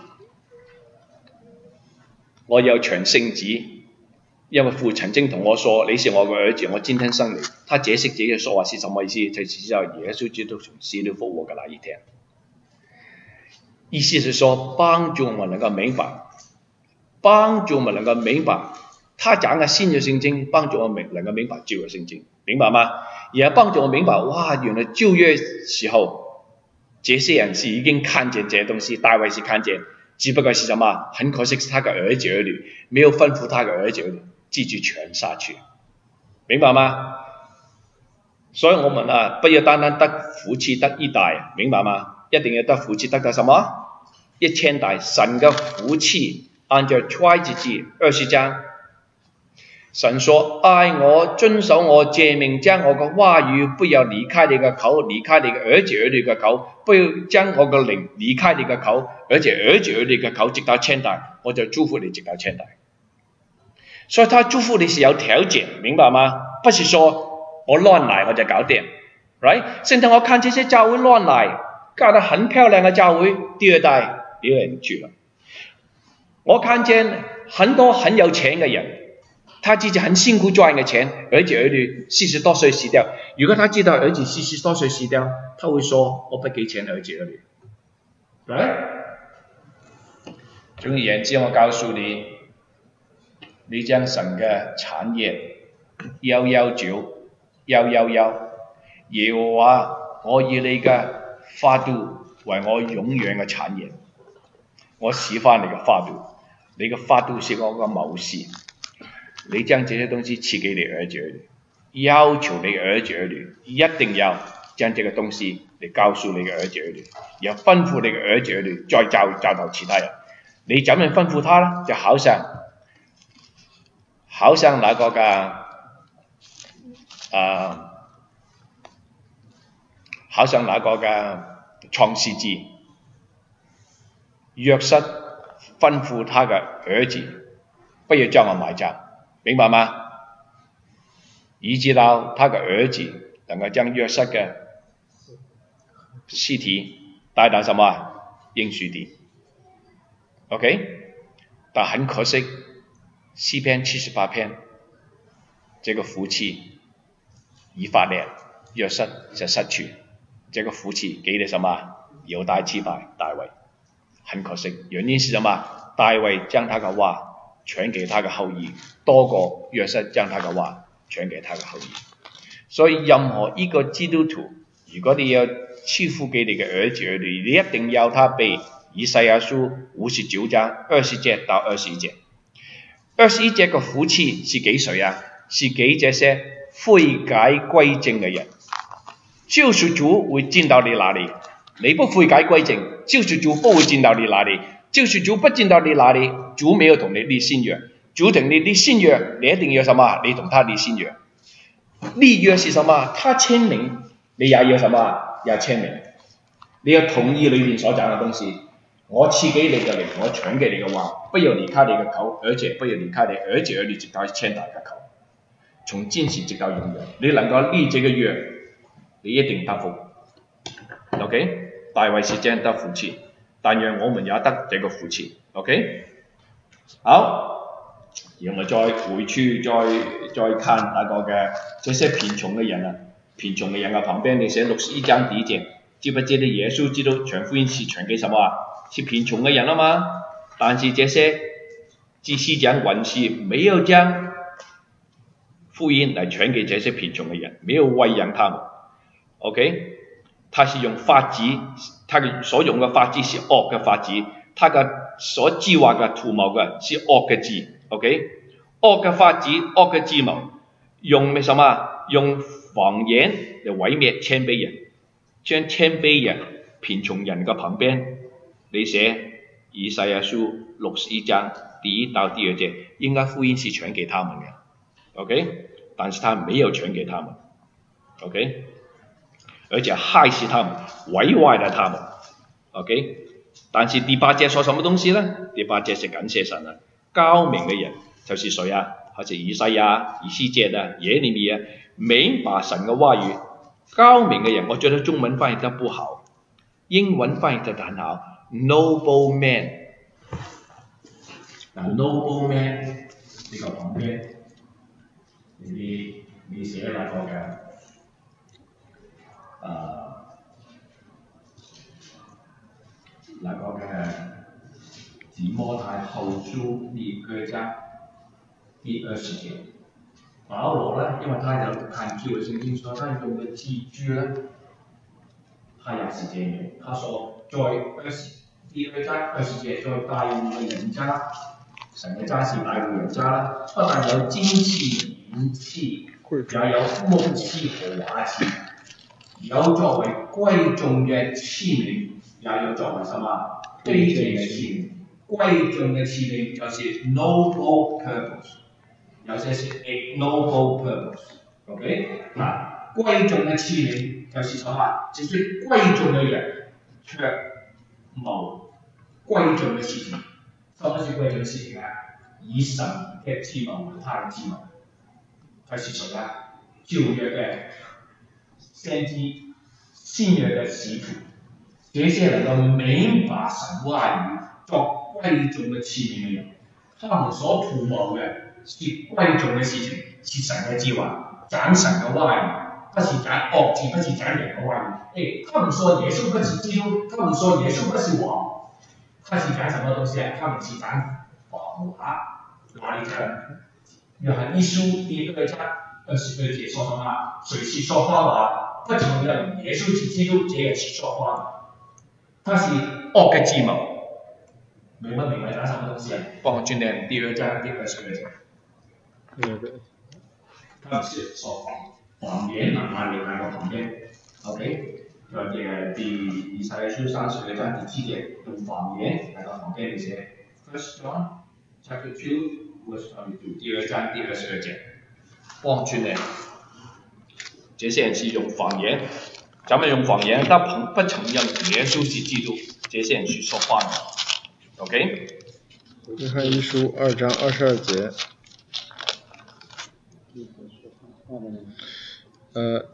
我要傳聖旨，因為父曾經同我說你是我嘅兒子，我今天生你。他解釋這個說話是什麼意思？就是知道耶穌基督從死裏復活嘅那一天。意思是說幫助我們能夠明白，幫助我們能夠明白，他講嘅新約聖經，幫助我們能夠明白舊約聖經，明白嗎？也幫助我明白，哇，原來舊約時候，這些人是已經看見這些東西，大衛是看見，只不過是什麼？很可惜是他嘅兒子兒女，沒有吩咐他嘅兒子兒女自己傳下去，明白嗎？所以我們啊，不要單單得福氣得一代，明白嗎？一定要得福氣得到什麼？一千代，神嘅福氣，按照出埃及記二十章，神說：愛我，遵守我誡命，將我嘅話語不要離開你嘅口，離開你嘅兒子兒女嘅口，不要將我嘅靈離開你嘅口，而且兒子兒女嘅口，直到千代，我就祝福你直到千代。所以他祝福你是有條件，明白嗎？不是說我亂來我就搞掂 ，right？ 現在我看這些教會亂來，搞得很漂亮嘅教會，第二代沒有人去了。我看見很多很有錢嘅人，他自己很辛苦賺嘅錢，兒子兒女四十多歲死掉。如果他知道兒子四十多歲死掉，他會說：我不給錢兒子兒女。right？ 總而言之，我告訴你，你將神嘅產業幺幺九幺幺幺，耶和華，我以你嘅法度為我永遠嘅產業。我使翻你嘅法度，你嘅法度是我嘅謀士。你將這些東西賜給你兒子兒女，要求你兒子兒女一定要將這個東西你告诉你嘅兒子兒女，也吩咐你嘅兒子兒女再教教導其他人。你怎樣吩咐他呢？就好像好像那個嘅啊，好像那個嘅創世記，約瑟吩咐他嘅兒子不要將我埋葬，明白嗎？以至到他嘅兒子能夠將約瑟嘅屍體帶到什麼應許地 ，OK？ 但很可惜，詩篇七十八篇，這個福氣以法蓮、約瑟就失去，這個福氣給了什麼？猶大支派大衛，很可惜，原因是什麼？大衛將他嘅話傳給他嘅後裔，多過約瑟將他嘅話傳給他嘅後裔。所以任何一個基督徒，如果你要賜福給你嘅兒子兒女，你一定要他背以賽亞書五十九章二十節到二十一節。二十一節嘅福氣是給誰啊？是給這些悔改歸正嘅人。救贖主會進到你那裡，你不悔改歸正，救贖主不會進到你那裡。救贖主不進到你那裡，主沒有同你立新約。主同你立新約，你一定要什麼？你同他立新約。立約是什麼？他簽名，你也要什麼？要簽名。你要同意裏面所講嘅東西。我賜給你嘅靈，我傳給你嘅話，不要離開你嘅口，而且不要離開你兒子兒女直到千代嘅口，從今時直到永遠。你能夠立這個約，你一定得福。OK， 大衛是這樣得福氣，但願我們也得這個福氣。OK， 好，然後再回處再再看那個嘅這些貧窮嘅人啊，貧窮嘅人嘅旁邊你寫六十一章第一節，記不記得耶穌基督傳福音是傳給什麼啊？是貧窮嘅人啊嘛，但是這些祭司長文士沒有將福音來傳給這些貧窮嘅人，沒有餵養他們。OK， 他是用法子，他嘅所用嘅法子是惡嘅法子，他嘅所計劃嘅圖謀嘅是惡嘅字。OK， 惡嘅法子，惡嘅計謀，用咩什麼？用謊言嚟毀滅謙卑人，將謙卑人、貧窮人嘅旁邊。你寫以賽亞書六十一章第一到第二節，應該福音是傳給他們嘅 ，OK？ 但是他沒有傳給他們 ，OK？ 而且害死他們，毀壞了他們 ，OK？ 但是第八節說什麼東西呢？第八節是感謝神啊，高明嘅人就是誰啊？好似以賽亞、以西結啊、耶利米啊，明白神嘅話語。高明嘅人，我覺得中文翻譯得不好，英文翻譯得很好。Noble man， 嗱 noble man 呢個旁邊，你你寫那個嘅，啊，那個嘅提摩太後書第二章第二十節，保羅呢，因為他有看舊聖經，所以他用嘅字句呢，他也是這樣，他說在二十。第二章二十節，在大戶嘅人家，神嘅家是大戶人家啦，不但有金器、銀器，也有木器和瓦器，有作為貴重嘅器皿，也有作為什麼卑賤嘅器皿。貴重嘅器皿就是 noble purpose， 有些是 ignoble purpose。OK， 嗱，貴重嘅器皿就是什麼？就是貴重嘅人卻冇貴重嘅事情。什麼是貴重嘅事情啊？以神嘅之謀為他嘅之謀。他是誰啊？舊約嘅先知、新約嘅使徒，這些能夠明白神話語作貴重嘅器皿嘅人，他們所圖謀嘅是貴重嘅事情，是神嘅智慧，講神嘅話語，不是講惡字，不是講人嘅話語。誒，他們說耶穌不是基督，他們說耶穌不是王，他是講什麼東西啊？他們是講謊話，哪裡講？約翰一書第二章二十二節說什麼？誰是說謊話？不承認耶穌是基督，這也是說謊的。他是惡嘅智謀。明不明白講什麼東西啊？幫我轉念第二章第二十二節。他們是說謊，謊言哪裡哪個旁邊 ？OK， 在这个第以赛亚书三十二章第七节用方言来到旁边那些 First John chapter two verse twenty-two 第二章第二十二节，望出呢，这些人是用方言，咱们用方言，他不不承认耶稣是基督，这些人是说谎的 ，OK？ 约翰一书二章二十二节，呃，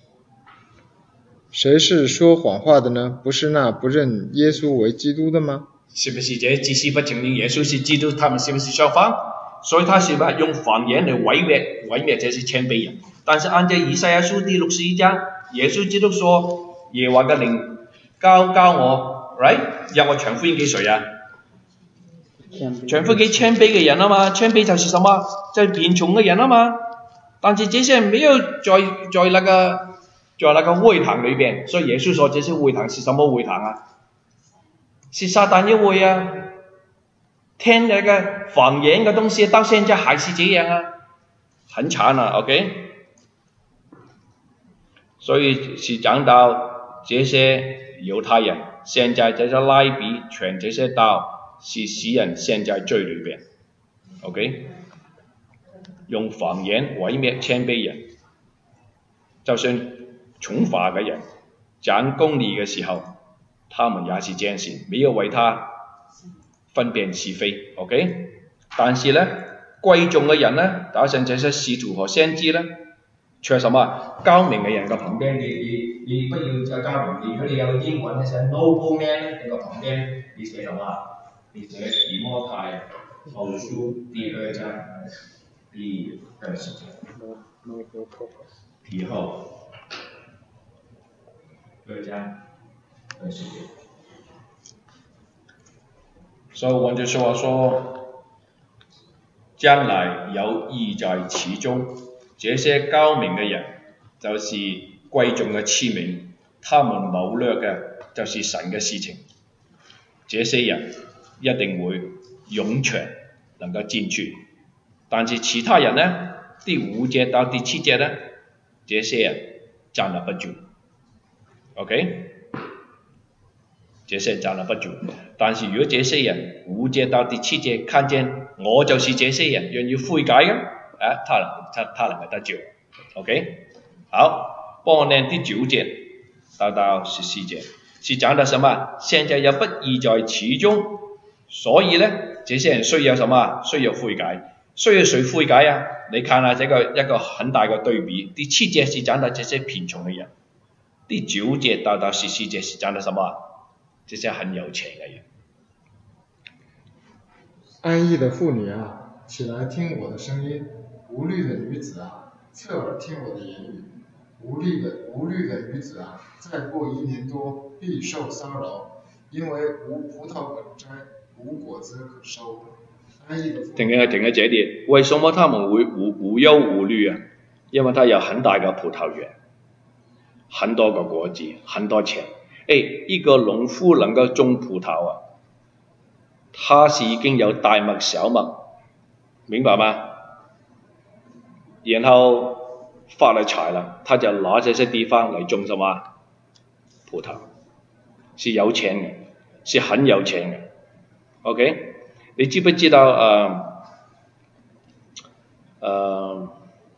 谁是说谎话的呢？不是那不认耶稣为基督的吗？ 是不是这只是不承认耶稣是基督，他们是不是说谎？所以他是吧用方言来毁灭毁灭这些谦卑人。但是按照以赛亚书第六十一章，耶稣基督说：耶和華嘅靈教教我 ，right？ 讓我傳福音給誰啊？傳福音給謙卑嘅人啊嘛，謙卑就是什麼？就是貧窮嘅人啊嘛。但是這些人沒有在在那個在那個會堂裏邊，所以耶穌說這些會堂是什麼會堂啊？是撒旦嘅會啊！聽那個方言嘅東西，到現在還是這樣啊，很慘啊 ，OK？ 所以是講到這些猶太人，現在這些拉比傳這些道，是使人陷在罪裏邊 ，OK？ 用方言毀滅謙卑人，就算從化嘅人講公義嘅時候，他們也是這樣事，沒有為他分辨是非 ，OK？ 但是呢，貴重嘅人呢，打上這些使徒和先知呢，卻什麼高明嘅人嘅旁邊，你你你不要再高明，如果你有英文咧寫 noble man 咧，你個旁邊你寫什麼？你寫提摩太後書第二章第二十節，提後二章二十節。所以我就說說，將來有義在其中，這些高明嘅人就是貴重嘅器皿，他們謀略嘅就是神嘅事情，這些人一定會永長能夠進去。但是其他人呢，第五節到第七節呢，這些人站立不住 ，OK？ 這些人站立不住。但是如果這些人五節到第七節看見我就是這些人，願意悔改嘅，啊，他能他他能夠得救 ，OK？ 好，幫我念第九節到到十四節，是講到什麼？現在有不義在其中，所以呢，這些人需要什麼？需要悔改。需要誰悔改啊？你看下這個一個很大嘅對比。第七節是講到這些貧窮嘅人，第九節到到十四節是講到什麼？這些很有錢嘅人。 安逸的婦女啊，起來聽我的聲音；無慮的女子啊，側耳聽我的言語。無慮的無慮的女子啊，再過一年多必受騷擾，因為無葡萄可摘，無果子可收。 停一停一這裡，為什麼他們會無無憂無慮啊？因為他有很大嘅葡萄園，很多個果子，很多錢。誒，一個農夫能夠種葡萄啊，他是已經有大麥小麥，明白嗎？然後發了財了，他就拿這些地方嚟種什麼？葡萄，是有錢嘅，是很有錢嘅 ，OK？ 你知不知道呃呃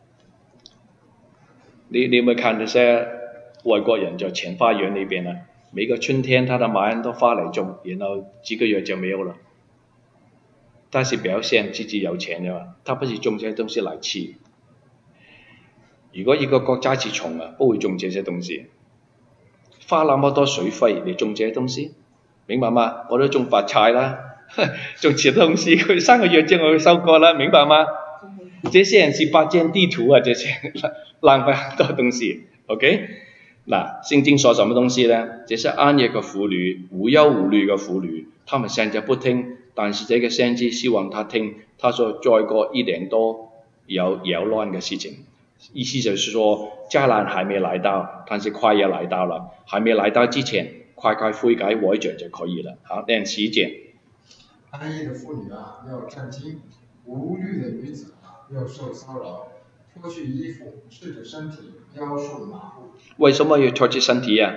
你你有沒有看那些外國人在前花園裏邊啊？每個春天他都買很多花嚟種，然後幾個月就沒有了。但是表現自己有錢嘅嘛，他不是種這些東西嚟吃。如果一個國家是窮啊，不會種這些東西，花那麼多水費嚟種這些東西，明白嗎？我都種白菜啦。種其他東西，佢三個月之後收割啦，明白嗎？這些人是八間地圖啊，這些浪費很多東西 ，OK？ 嗱，聖經說什麼東西呢？這些安逸嘅婦女，無憂無慮嘅婦女，他們現在不聽，但是這個先知希望他聽。他說再過一年多有擾亂嘅事情，意思就是說災難還沒來到，但是快要來到了，還沒來到之前，快快悔改改正就可以了。好，念十節。 安逸的婦女啊，要戰兢；無慮的女子啊，要受騷擾。脫去衣服，赤着身體，腰束麻布。 為什麼要脫去身體啊？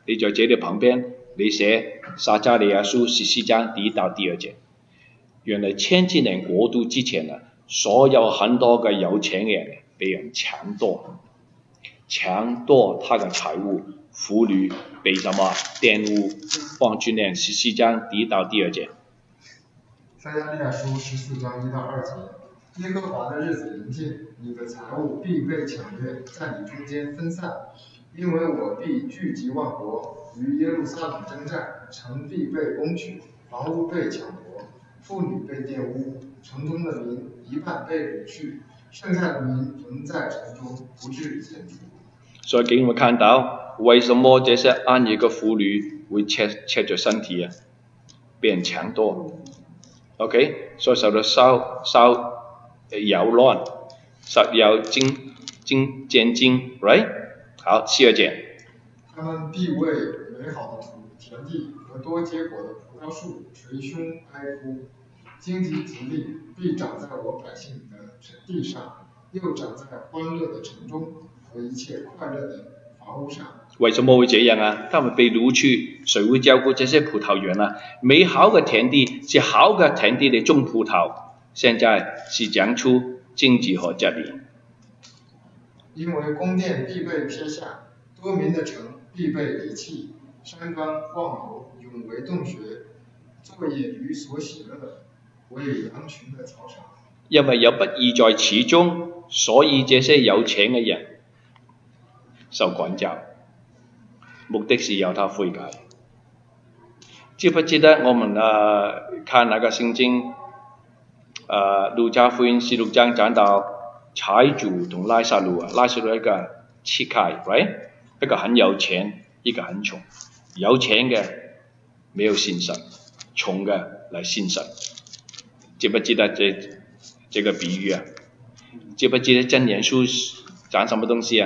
你在这里旁边，你写撒迦利亚书十四章第一到第二节。原来千禧年国度之前呢，所有很多嘅有钱人被人抢夺，抢夺他的财物，妇女被什么玷污？放去念十四章第一到第二节。 撒迦利亚书十四章一到二节，耶和华的日子临近，你的财物必被抢掠，在你中间分散，因为我必聚集万国，与耶路撒冷征战，城必被攻取，房屋被抢夺，妇女被玷污，城中的民一半被掳去，剩下的民仍在城中，不至剪除。 所以给我们看到，为什么这些安逸嘅妇女会切切着身体啊？被抢夺。OK， 所以受到騷騷擾亂，實有精精戰爭 ，right？ 好，四二節。 他們必為美好的土田地和多結果的葡萄樹捶胸哀哭，荊棘蒺藜必長在我百姓的地上，又長在歡樂的城中和一切快樂的房屋上。 為什麼會這樣啊？他們被擄去，誰會照顧這些葡萄園啊？美好嘅田地是好嘅田地嚟種葡萄，現在是長出荊棘和蒺藜。 因為宮殿必被撇下，多民的城必被離棄，山岡望樓永為洞穴，作野魚所喜樂，為羊群的草場。 因為有不義在其中，所以這些有錢嘅人受管教。目的是要他悔改。記不記得我們呃看那個聖經呃路加福音十六章講到財主同拉撒路啊，拉撒路一個乞丐 ，right？ 一個很有錢，一個很窮。有錢嘅沒有信神，窮嘅來信神。記不記得這這個比喻啊？記不記得箴言書講什麼東西啊？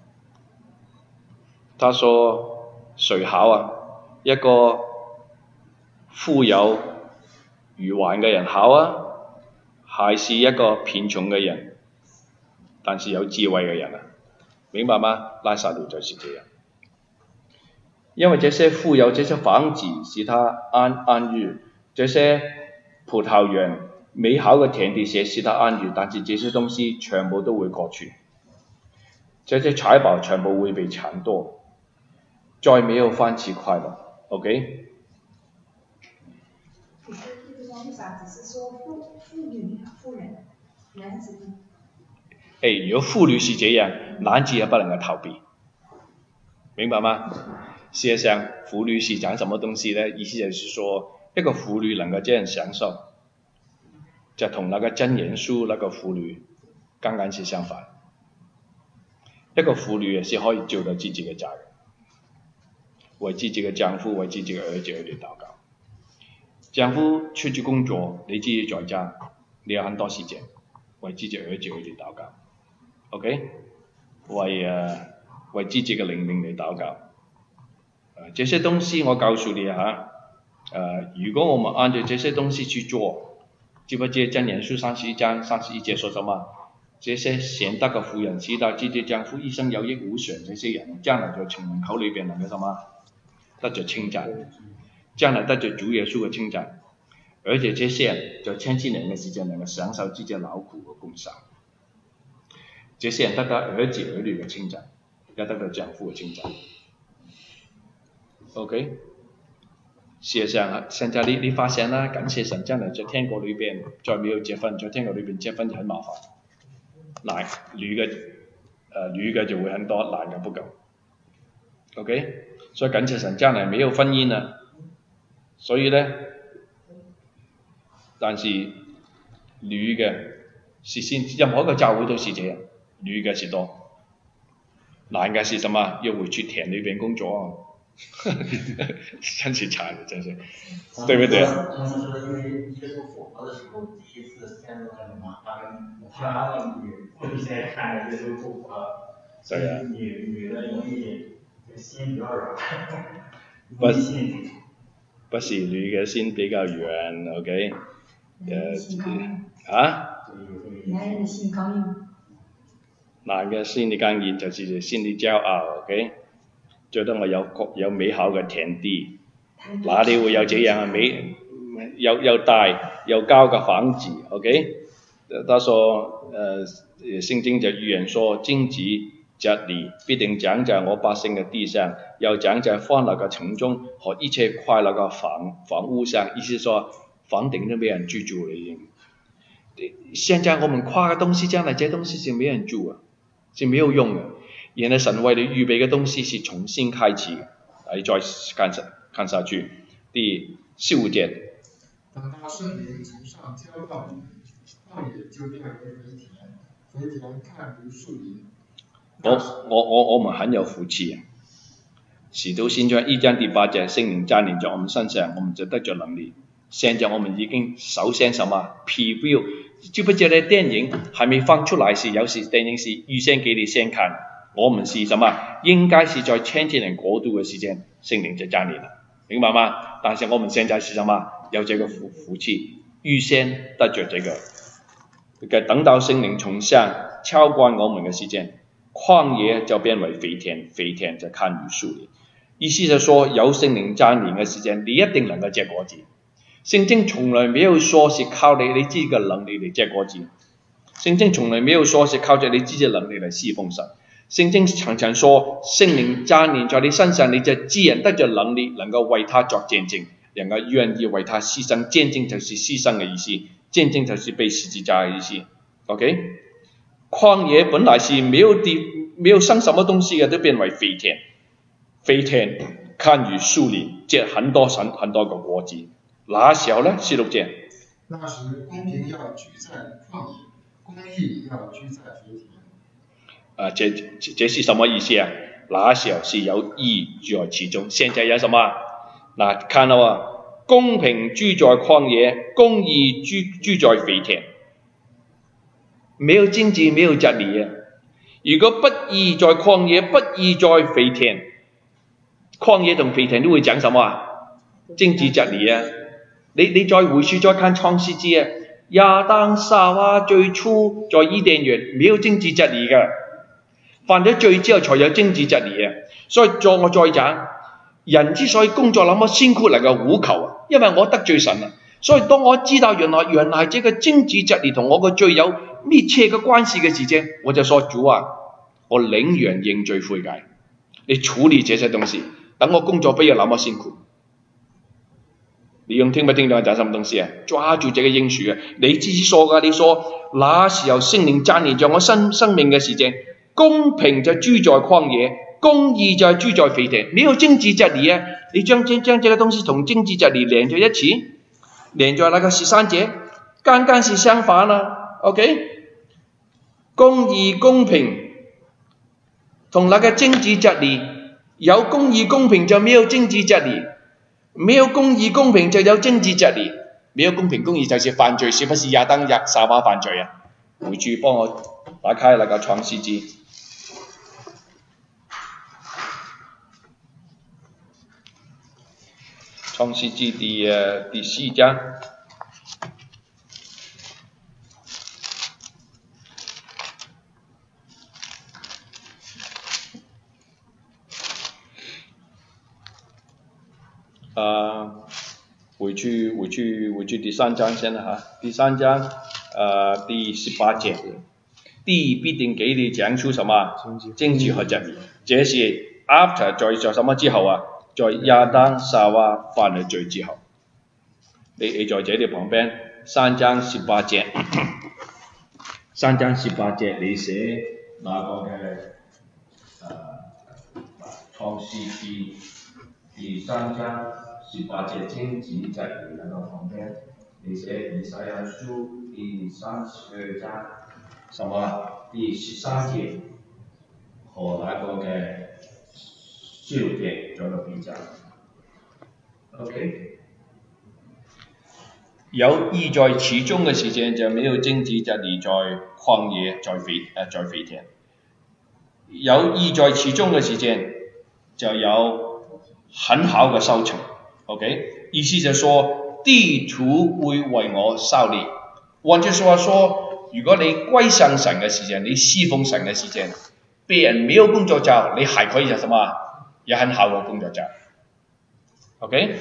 他說誰好啊？一個富有餘患嘅人好啊，還是一個貧窮嘅人，但是有智慧嘅人啊？明白嗎？拉撒路就是這樣。因為這些富有，這些房子使他安安逸，這些葡萄園美好嘅田地也使他安逸，但是這些東西全部都會過去，這些財寶全部會被搶奪。再沒有翻起快樂 ，OK？ 不是這個為啥只是說婦婦女婦人男子呢？ 誒，如果婦女是這樣，男子也不能夠逃避，明白嗎？事實上，婦女是講什麼東西呢？意思就是說，一個婦女能夠這樣享受，就同那個箴言書那個婦女剛剛是相反。一個婦女也是可以救到自己嘅責任。為自己嘅丈夫，為自己嘅兒子而嚟禱告。丈夫出去工作，你自己在家，你有很多時間為自己兒子而嚟禱告。OK？ 為誒、呃、為自己嘅靈命嚟禱告。誒，這些東西我告訴你嚇，誒、呃，如果我們按照這些東西去做，記不記得箴言書三十一章三十一節說什麼？這些賢德嘅婦人，知道自己丈夫一生有益無損，這些人將來在情人口裏邊能夠什麼？得着稱讚，將來得着主耶穌嘅稱讚，而且這些人在千禧年嘅時間能夠享受自己勞苦嘅功效。這些人得到兒子兒女嘅稱讚，也得到丈夫嘅稱讚。OK， 事實上，現在你你發現啦，感謝神，將來在天國裏邊再沒有結婚，在天國裏邊結婚就很麻煩，男女嘅誒、呃、女嘅就會很多，男嘅不夠。OK。所以感謝神，將來沒有婚姻啦。所以呢，但是女嘅是先，任何一個教會都是這樣，女嘅是多，男嘅是什麼？要回去田裏邊工作，真是慘的，真是，對不對？ 他們說因為耶穌復活的時候，第一次見到什麼？他們他女婦女先看着耶穌復活，所以女女的容易。心比較軟， 不不是女嘅心比較軟 ，OK？ 誒啊？ 男人的心剛硬。 男嘅心理剛硬就是心理驕傲 ，OK？ 覺得我有有美好嘅田地，哪裡會有這樣嘅美又又大又高嘅房子 ？OK？ 他說：呃，聖經就預言說，荊棘蒺藜必定長在我百姓嘅地上，又長在歡樂嘅城中和一切快樂嘅房房屋上。意思說，房頂都沒人居住了已經。現在我們誇嘅東西，將來這東西是沒人住啊，是沒有用嘅。原來神為你預備嘅東西是重新開始嘅。你再看下看下去，第十五節。 等到聖靈從上澆到你們，曠野就變為肥田，肥田看如樹林。 我我我我們很有福氣啊！使徒行傳一章第八節，聖靈降臨在我們身上，我們就得着能力。現在我們已經首先什麼 preview， 記不記得電影還沒放出來時，有時電影是預先給你先看。我們是什麼？應該是在千禧年國度嘅時間，聖靈就降臨了，明白嗎？但是我們現在是什麼？有這個福福氣，預先得着這個。等到聖靈從上澆灌我們嘅時間，曠野就變為肥田，肥田就看如樹林。意思就說，有聖靈降臨嘅時間，你一定能夠結果子。聖經從來沒有說是靠你你自己嘅能力嚟結果子，聖經從來沒有說是靠着你自己嘅能力嚟侍奉神。聖經常常說，聖靈降臨在你身上，你就自然得着能力，能夠為他作見證，能夠願意為他犧牲。見證就是犧牲嘅意思，見證就是被十字架嘅意思。OK？ 曠野本來是沒有地、沒有生什麼東西嘅，都變為肥田，肥田看如樹林，結很多很很多個果子。那時候呢？十六節。 那時公平要居在曠野，公義要居在肥田。 啊，這這這是什麼意思啊？那時候是有義住在其中，現在有什麼？嗱，看到啊，公平居在曠野，公義居居在肥田，沒有荊棘，沒有蒺藜啊。如果不義在曠野，不義在肥田，曠野同肥田都會長什麼啊？荊棘蒺藜啊！你你再回去再看創世記啊，亞當夏娃最初在伊甸園沒有荊棘蒺藜嘅。犯咗罪之後才有荊棘蒺藜啊！所以作我再講，人之所以工作那麼辛苦能夠苦求啊，因為我得罪神啊。所以當我知道原來原來這個荊棘蒺藜同我個罪有密切嘅關係嘅時間，我就說主啊，我寧願認罪悔改，你處理這些東西，等我工作不要那麼辛苦。你用聽不聽到我講什麼東西啊？抓住這個應許啊！你自己說㗎，你說那時候聖靈降臨在我生生命嘅時間。公平就居在曠野，公義就居在肥田，沒有荊棘蒺藜啊！你將將將這個東西同荊棘蒺藜連在一起，連在那個十三節，剛剛是相反啊 ！OK， 公義公平同那個荊棘蒺藜，有公義公平就沒有荊棘蒺藜，沒有公義公平就有荊棘蒺藜，沒有公平公義就是犯罪，是不是亞當夏娃犯罪啊？回去幫我打開那個創世記。創世記第呃第四章，啊，回去回去回去第三章先啦嚇，第三章呃第十八節，地必定給你長出什麼？荊棘和蒺藜，這是 after 在在什麼之後啊？在亞當夏娃犯了罪之後，你你在這裏旁邊三章十八節，三章十八節你寫那個嘅誒創世記第三章十八節荊棘蒺藜那個旁邊，你寫以賽亞書第三十二章什麼第十三節和那個嘅十六節做個比較 ，OK。有義在其中嘅時間就沒有荊棘蒺藜在曠野在肥誒、呃、在肥田，有義在其中嘅時間就有很好嘅收成 ，OK。意思就說地土會為我效力，換句話說，如果你歸向神嘅時間，你侍奉神嘅時間，別人沒有工作做，你還可以做什麼？ 也很好的工作者。OK，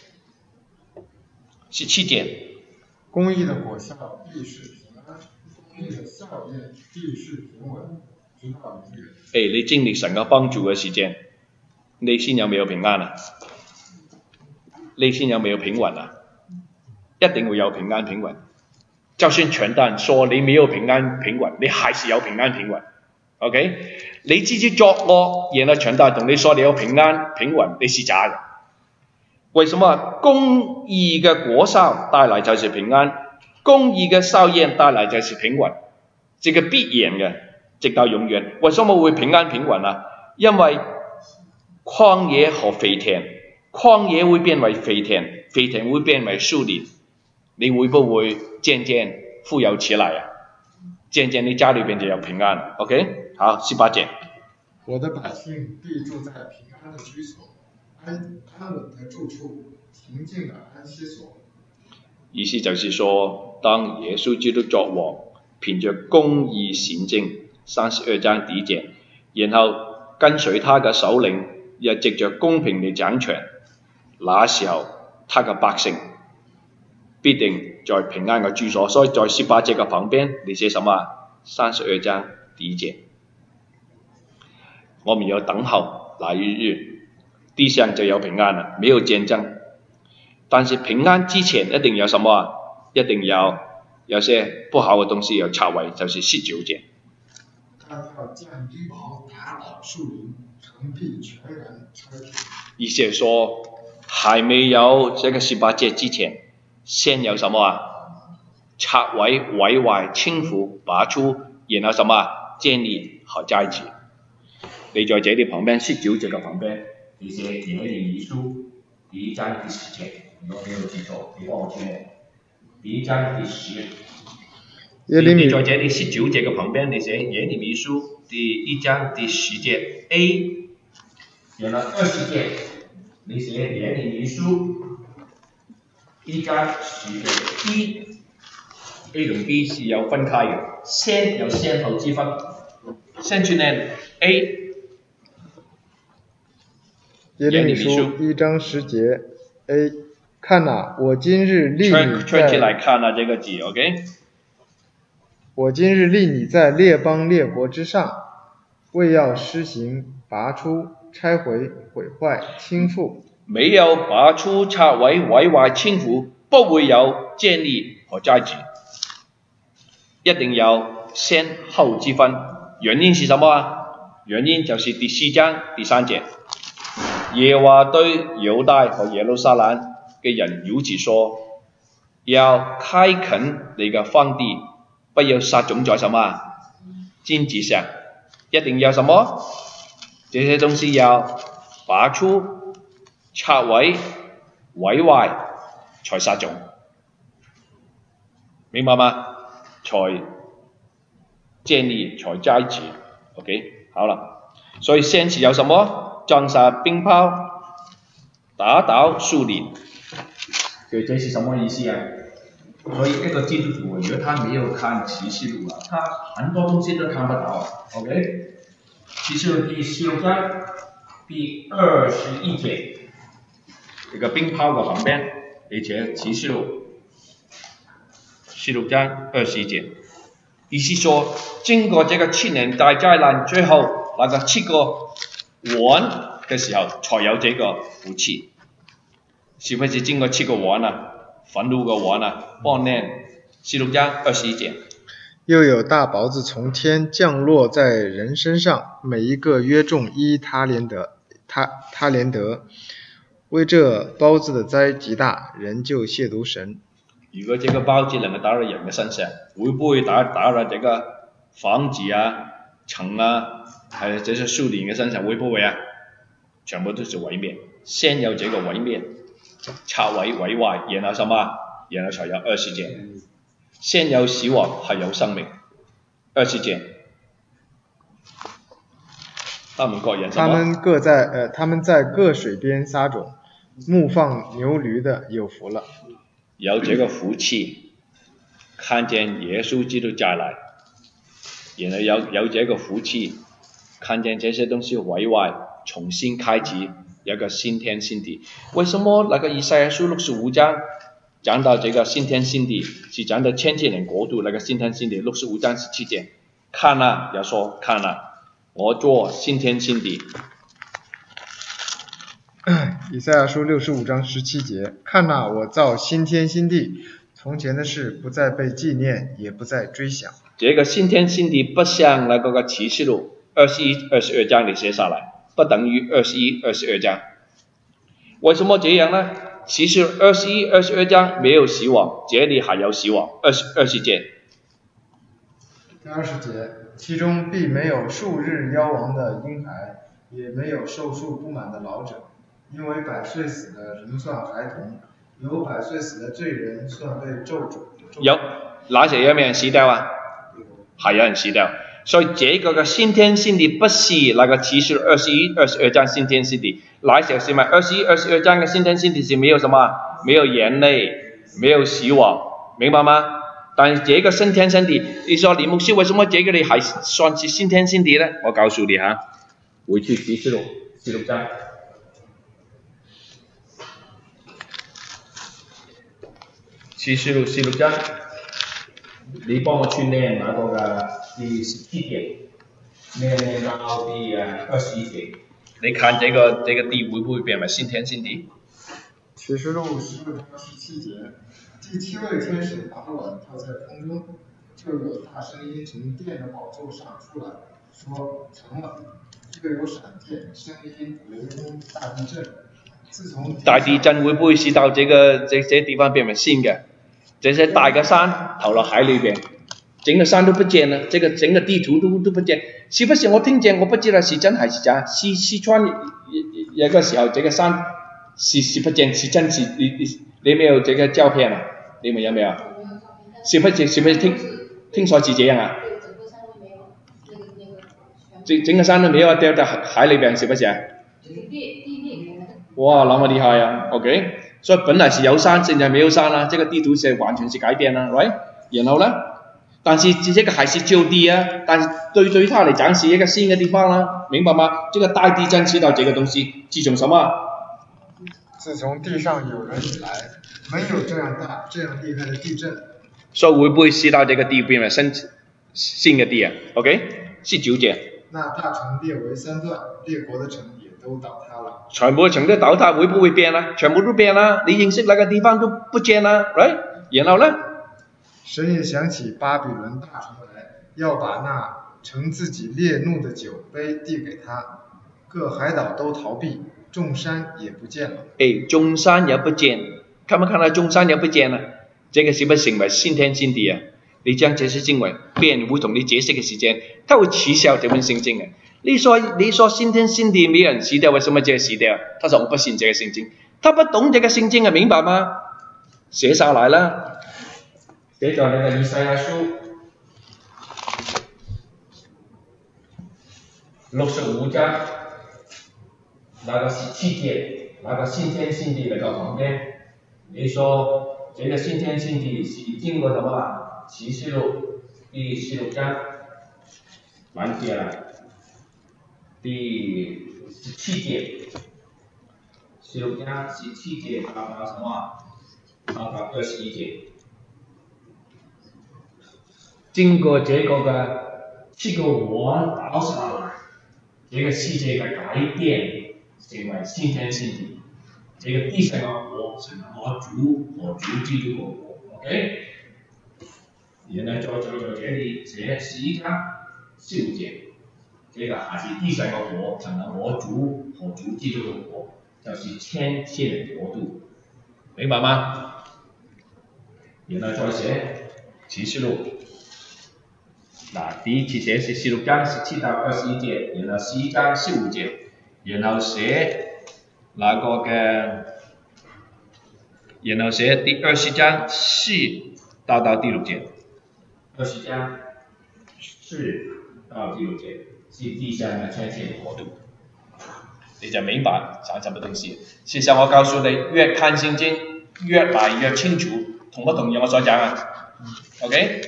十七点， 公义的果效必是平安，公义的效验必是平稳，直到永远。 誒，你經歷神嘅幫助嘅時間，你先有沒有平安啊？你先有沒有平穩啊？一定會有平安平穩。就算傳道人說你沒有平安平穩，你還是有平安平穩。OK， 你自己作惡，然後傳道人同你說你有平安平穩，你是假的。為什麼？公義嘅果效帶來就是平安，公義嘅效驗帶來就是平穩，這個必然嘅，直到永遠。為什麼會平安平穩啊？因為曠野和肥田，曠野會變為肥田，肥田會變為樹林，你會不會漸漸富有起來啊？漸漸你家裏邊就有平安。OK， 好，十八節。 我的百姓必住在平安的居所，安安穩的住處，平靜的安息所。 意思就是說，當耶穌基督作王，憑着公義善政，三十二章第一節，然後跟隨他嘅首領，又藉着公平地掌權，那時候他嘅百姓必定在平安嘅居所。所以在十八節嘅旁邊，你寫什麼？三十二章第一節，我們要等候那一日，地上就有平安了，沒有戰爭。但是平安之前一定有什麼啊？一定有有些不好的東西要拆毀，就是十九節。 他要將低雹打倒樹林，城必全然拆平。 意思係說，還沒有這個十八節之前，先有什麼啊？拆毀、毀壞、傾覆、拔出，然後什麼？建立和栽植。你在這裏旁邊十九節嘅旁邊，你寫耶利米書第一章第十節，如果沒有記錯，你幫我簽。第一章第十。 耶利米你在這裏十九節嘅旁邊，你寫耶利米書第一章第十節 A， 然後二十節，你寫耶利米書一章十節 B。A 同 B 是有分開嘅，先有先後之分。先去念 A。 耶利米書一章十節 A， 看哪，我今日立你在， 圈起來看啊，這個字 ，OK。 我今日立你在列邦列國之上，為要施行拔出、拆毀、毀壞、傾覆。 沒有拔出、拆毀、毀壞、傾覆，不會有建立和栽植。一定有先後之分，原因是什麼啊？原因就是第四章第三節，耶和華對猶大和耶路撒冷嘅人如此說：要開墾你嘅荒地，不要撒種在什麼荊棘上，一定要什麼？這些東西要拔出、拆毀、毀壞，才撒種，明白嗎？才建立，才栽植 ，OK， 好了。所以先是有什麼？裝下冰雹，打倒樹林。對，這是什麼意思啊？所以一個基督徒，如果他沒有看啟示錄啊，他很多東西都看不到 ，OK。啟示錄第十六章第二十一節，這個冰雹的旁邊，而且啟示錄十六章二十一節，意思說，經過這個七年大災難，最後那個七個王嘅時候，才有這個福氣。是不是經過七個王啊？憤怒嘅王啊？幫念十六章二十一節。 又有大雹子從天降落在人身上，每一個約重一他連德，他他連德。為這雹子的災極大，人就褻瀆神。 如果這個雹子能夠打到人嘅身上，會不會打打到這個房子啊、城啊，係這些樹林嘅身上？會不會啊？全部都是毀滅，先有這個毀滅，拆毀毀壞，然後什麼？然後才有二十節。先有死亡，後有生命。二十節，他們各人什麼？ 他們各在呃，他們在各水邊撒種，牧放牛驢的有福了。 有這個福氣，看見耶穌基督再來，然後有有這個福氣，看見這些東西毀壞、 重新开启一个新天新地。为什么那个以赛亚书六十五章讲到这个新天新地，是讲到千禧年国度那个新天新地？六十五章十七节，看啊，要说看啊，我做新天新地。 以赛亚书六十五章十七节，看哪，我造新天新地，从前的事不再被纪念，也不再追想。 这个新天新地不像那个启示录二十一、二十二章里写下来，不等于二十一、二十二章。为什么这样呢？其实二十一、二十二章没有希望，这里还有希望。二十二十节， 第二十节，其中必没有数日夭亡的婴孩，也没有寿数不满的老者，因为百岁死的人算孩童，有百岁死的罪人算被咒诅。 有哪些有没有人死掉啊？还有人死掉。所以这个嘅新天新地不是那个启示二十一、二十二章新天新地，那些是什么？二十一、二十二章嘅新天新地是没有什么，没有眼泪，没有希望，明白吗？但是这个新天新地，你说李牧师为什么这个里还算是新天新地呢？我告诉你哈，回去启示录十六章。启示录十六章，你幫我去念那個嘅第十七節，念念到第二十一節。你看這個這個地會不會變為新天新地？ 啟示錄十六章十七節，第七位天使拿碗跳在空中，就有大聲音從殿的寶座上出來，說成了。又有閃電、聲音、雷公、大地震。自從大地震會不會使到這個這些地方變為新嘅？這些大嘅山投落海裏邊，整個山都不見了，這個整個地圖都都不見。是不是我聽見？我不知道是真還是假。四四川有個時候，這個山是是不見，是真是你你你沒有這個照片啊？你們有沒有？是不是是不是聽聽說是這樣啊？整整個山都沒有掉到海裏邊，是不是啊？哇，那麼厲害啊 ！OK。所以本來是有山，現在沒有山啦，這個地圖是完全是改變啦 ，right？ 然後呢，但是這個還是舊地啊，但是對對他嚟講是一個新嘅地方啦，明白嗎？這個大地震知道這個東西，自從什麼？ 自從地上有人以來，沒有這樣大、這樣厲害的地震。 所以會不會使到這個地變為新新嘅地啊 ？OK？ 是九節。 那大城列為三段，列國的城也都倒塌了。 全部城都倒塌，會不會變啊？全部都變啦，你認識那個地方都不見啦 ，right？ 然後呢？ 神也想起巴比倫大城來，要把那盛自己烈怒的酒杯遞給他，各海島都逃避，眾山也不見了。 誒，眾山也不見，看沒看到眾山也不見了？這個是不是成為新天新地啊？你將這些經文，別人會同你解釋嘅時間，他會恥笑這本聖經嘅。你說你說新天新地沒有人死掉，為什麼這個死掉？他說我不信這個聖經，他不懂這個聖經啊，明白嗎？寫下來啦，寫在你嘅以賽亞書六十五章那個十七節，那個新天新地那個旁邊，你說這個新天新地是經過什麼？啟示錄第十六章完結了。第十七節，十六章十七節到到什麼？到到二十一節。經過這個嘅七個王倒下來，這個世界嘅改變成為新天新地。這個地上嘅國成我主和主基督嘅國 ，OK？ 然後再再在這裡寫十一章十五節。這個還是地上嘅國，成了我主和主基督嘅國，就是千禧年國度，明白嗎？然後再寫啟示錄，嗱，第一次寫是十六章十七到二十一節，然後十一章十五節，然後寫那個嘅，然後寫第二十章四到到第六節，二十章四到第六節。是地上嘅千禧年國度，你就明白講什麼東西。事實上我告訴你，越看聖經越來越清楚，同不同意我所講啊 ？OK？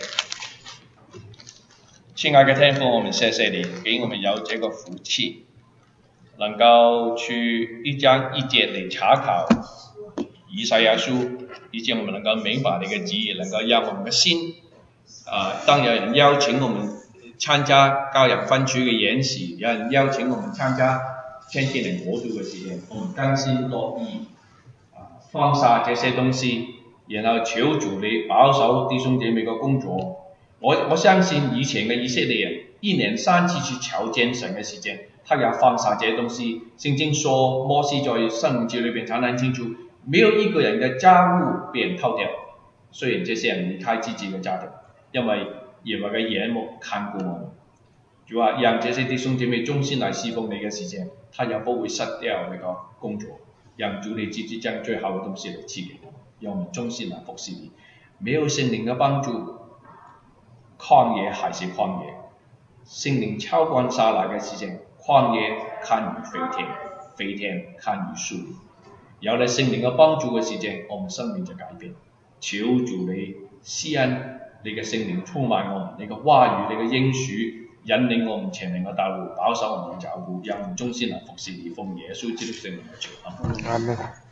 親愛嘅天父，我們謝謝你，給我們有這個福氣， 能夠去一章一節嚟查考以賽亞書，以及我們能夠明白你嘅旨意，能夠讓我們嘅心啊、呃，當有人邀請我們參加教養分區嘅演習，有人邀請我們參加天天靈國度嘅時間，我們甘心樂意啊放下這些東西，然後求主你保守弟兄姐妹嘅工作。我我相信以前嘅以色列人一年三次去朝見神嘅時間，他要放下這些東西。聖經說摩西在申命記裏邊講得很清楚，沒有一個人嘅家務被人偷掉，雖然這些人離開自己嘅家庭，因為耶和華嘅眼目看顧我們。主啊，讓這些弟兄姐妹忠心來侍奉你嘅時間，他也不會失掉那個工作。讓主你自己將最好嘅東西嚟賜給我們，讓我們忠心來服侍你。沒有聖靈嘅幫助，曠野還是曠野。聖靈澆灌下來嘅時間，曠野看如飛天，飛天看如樹林。有了聖靈嘅幫助嘅時間，我們生命就改變。求主你施恩，你嘅聖靈充滿我們，你嘅話語，你嘅應許引領我們前面嘅道路，保守我們嘅腳步，讓我們忠心來服侍你，奉耶穌基督聖名嚟求。阿門。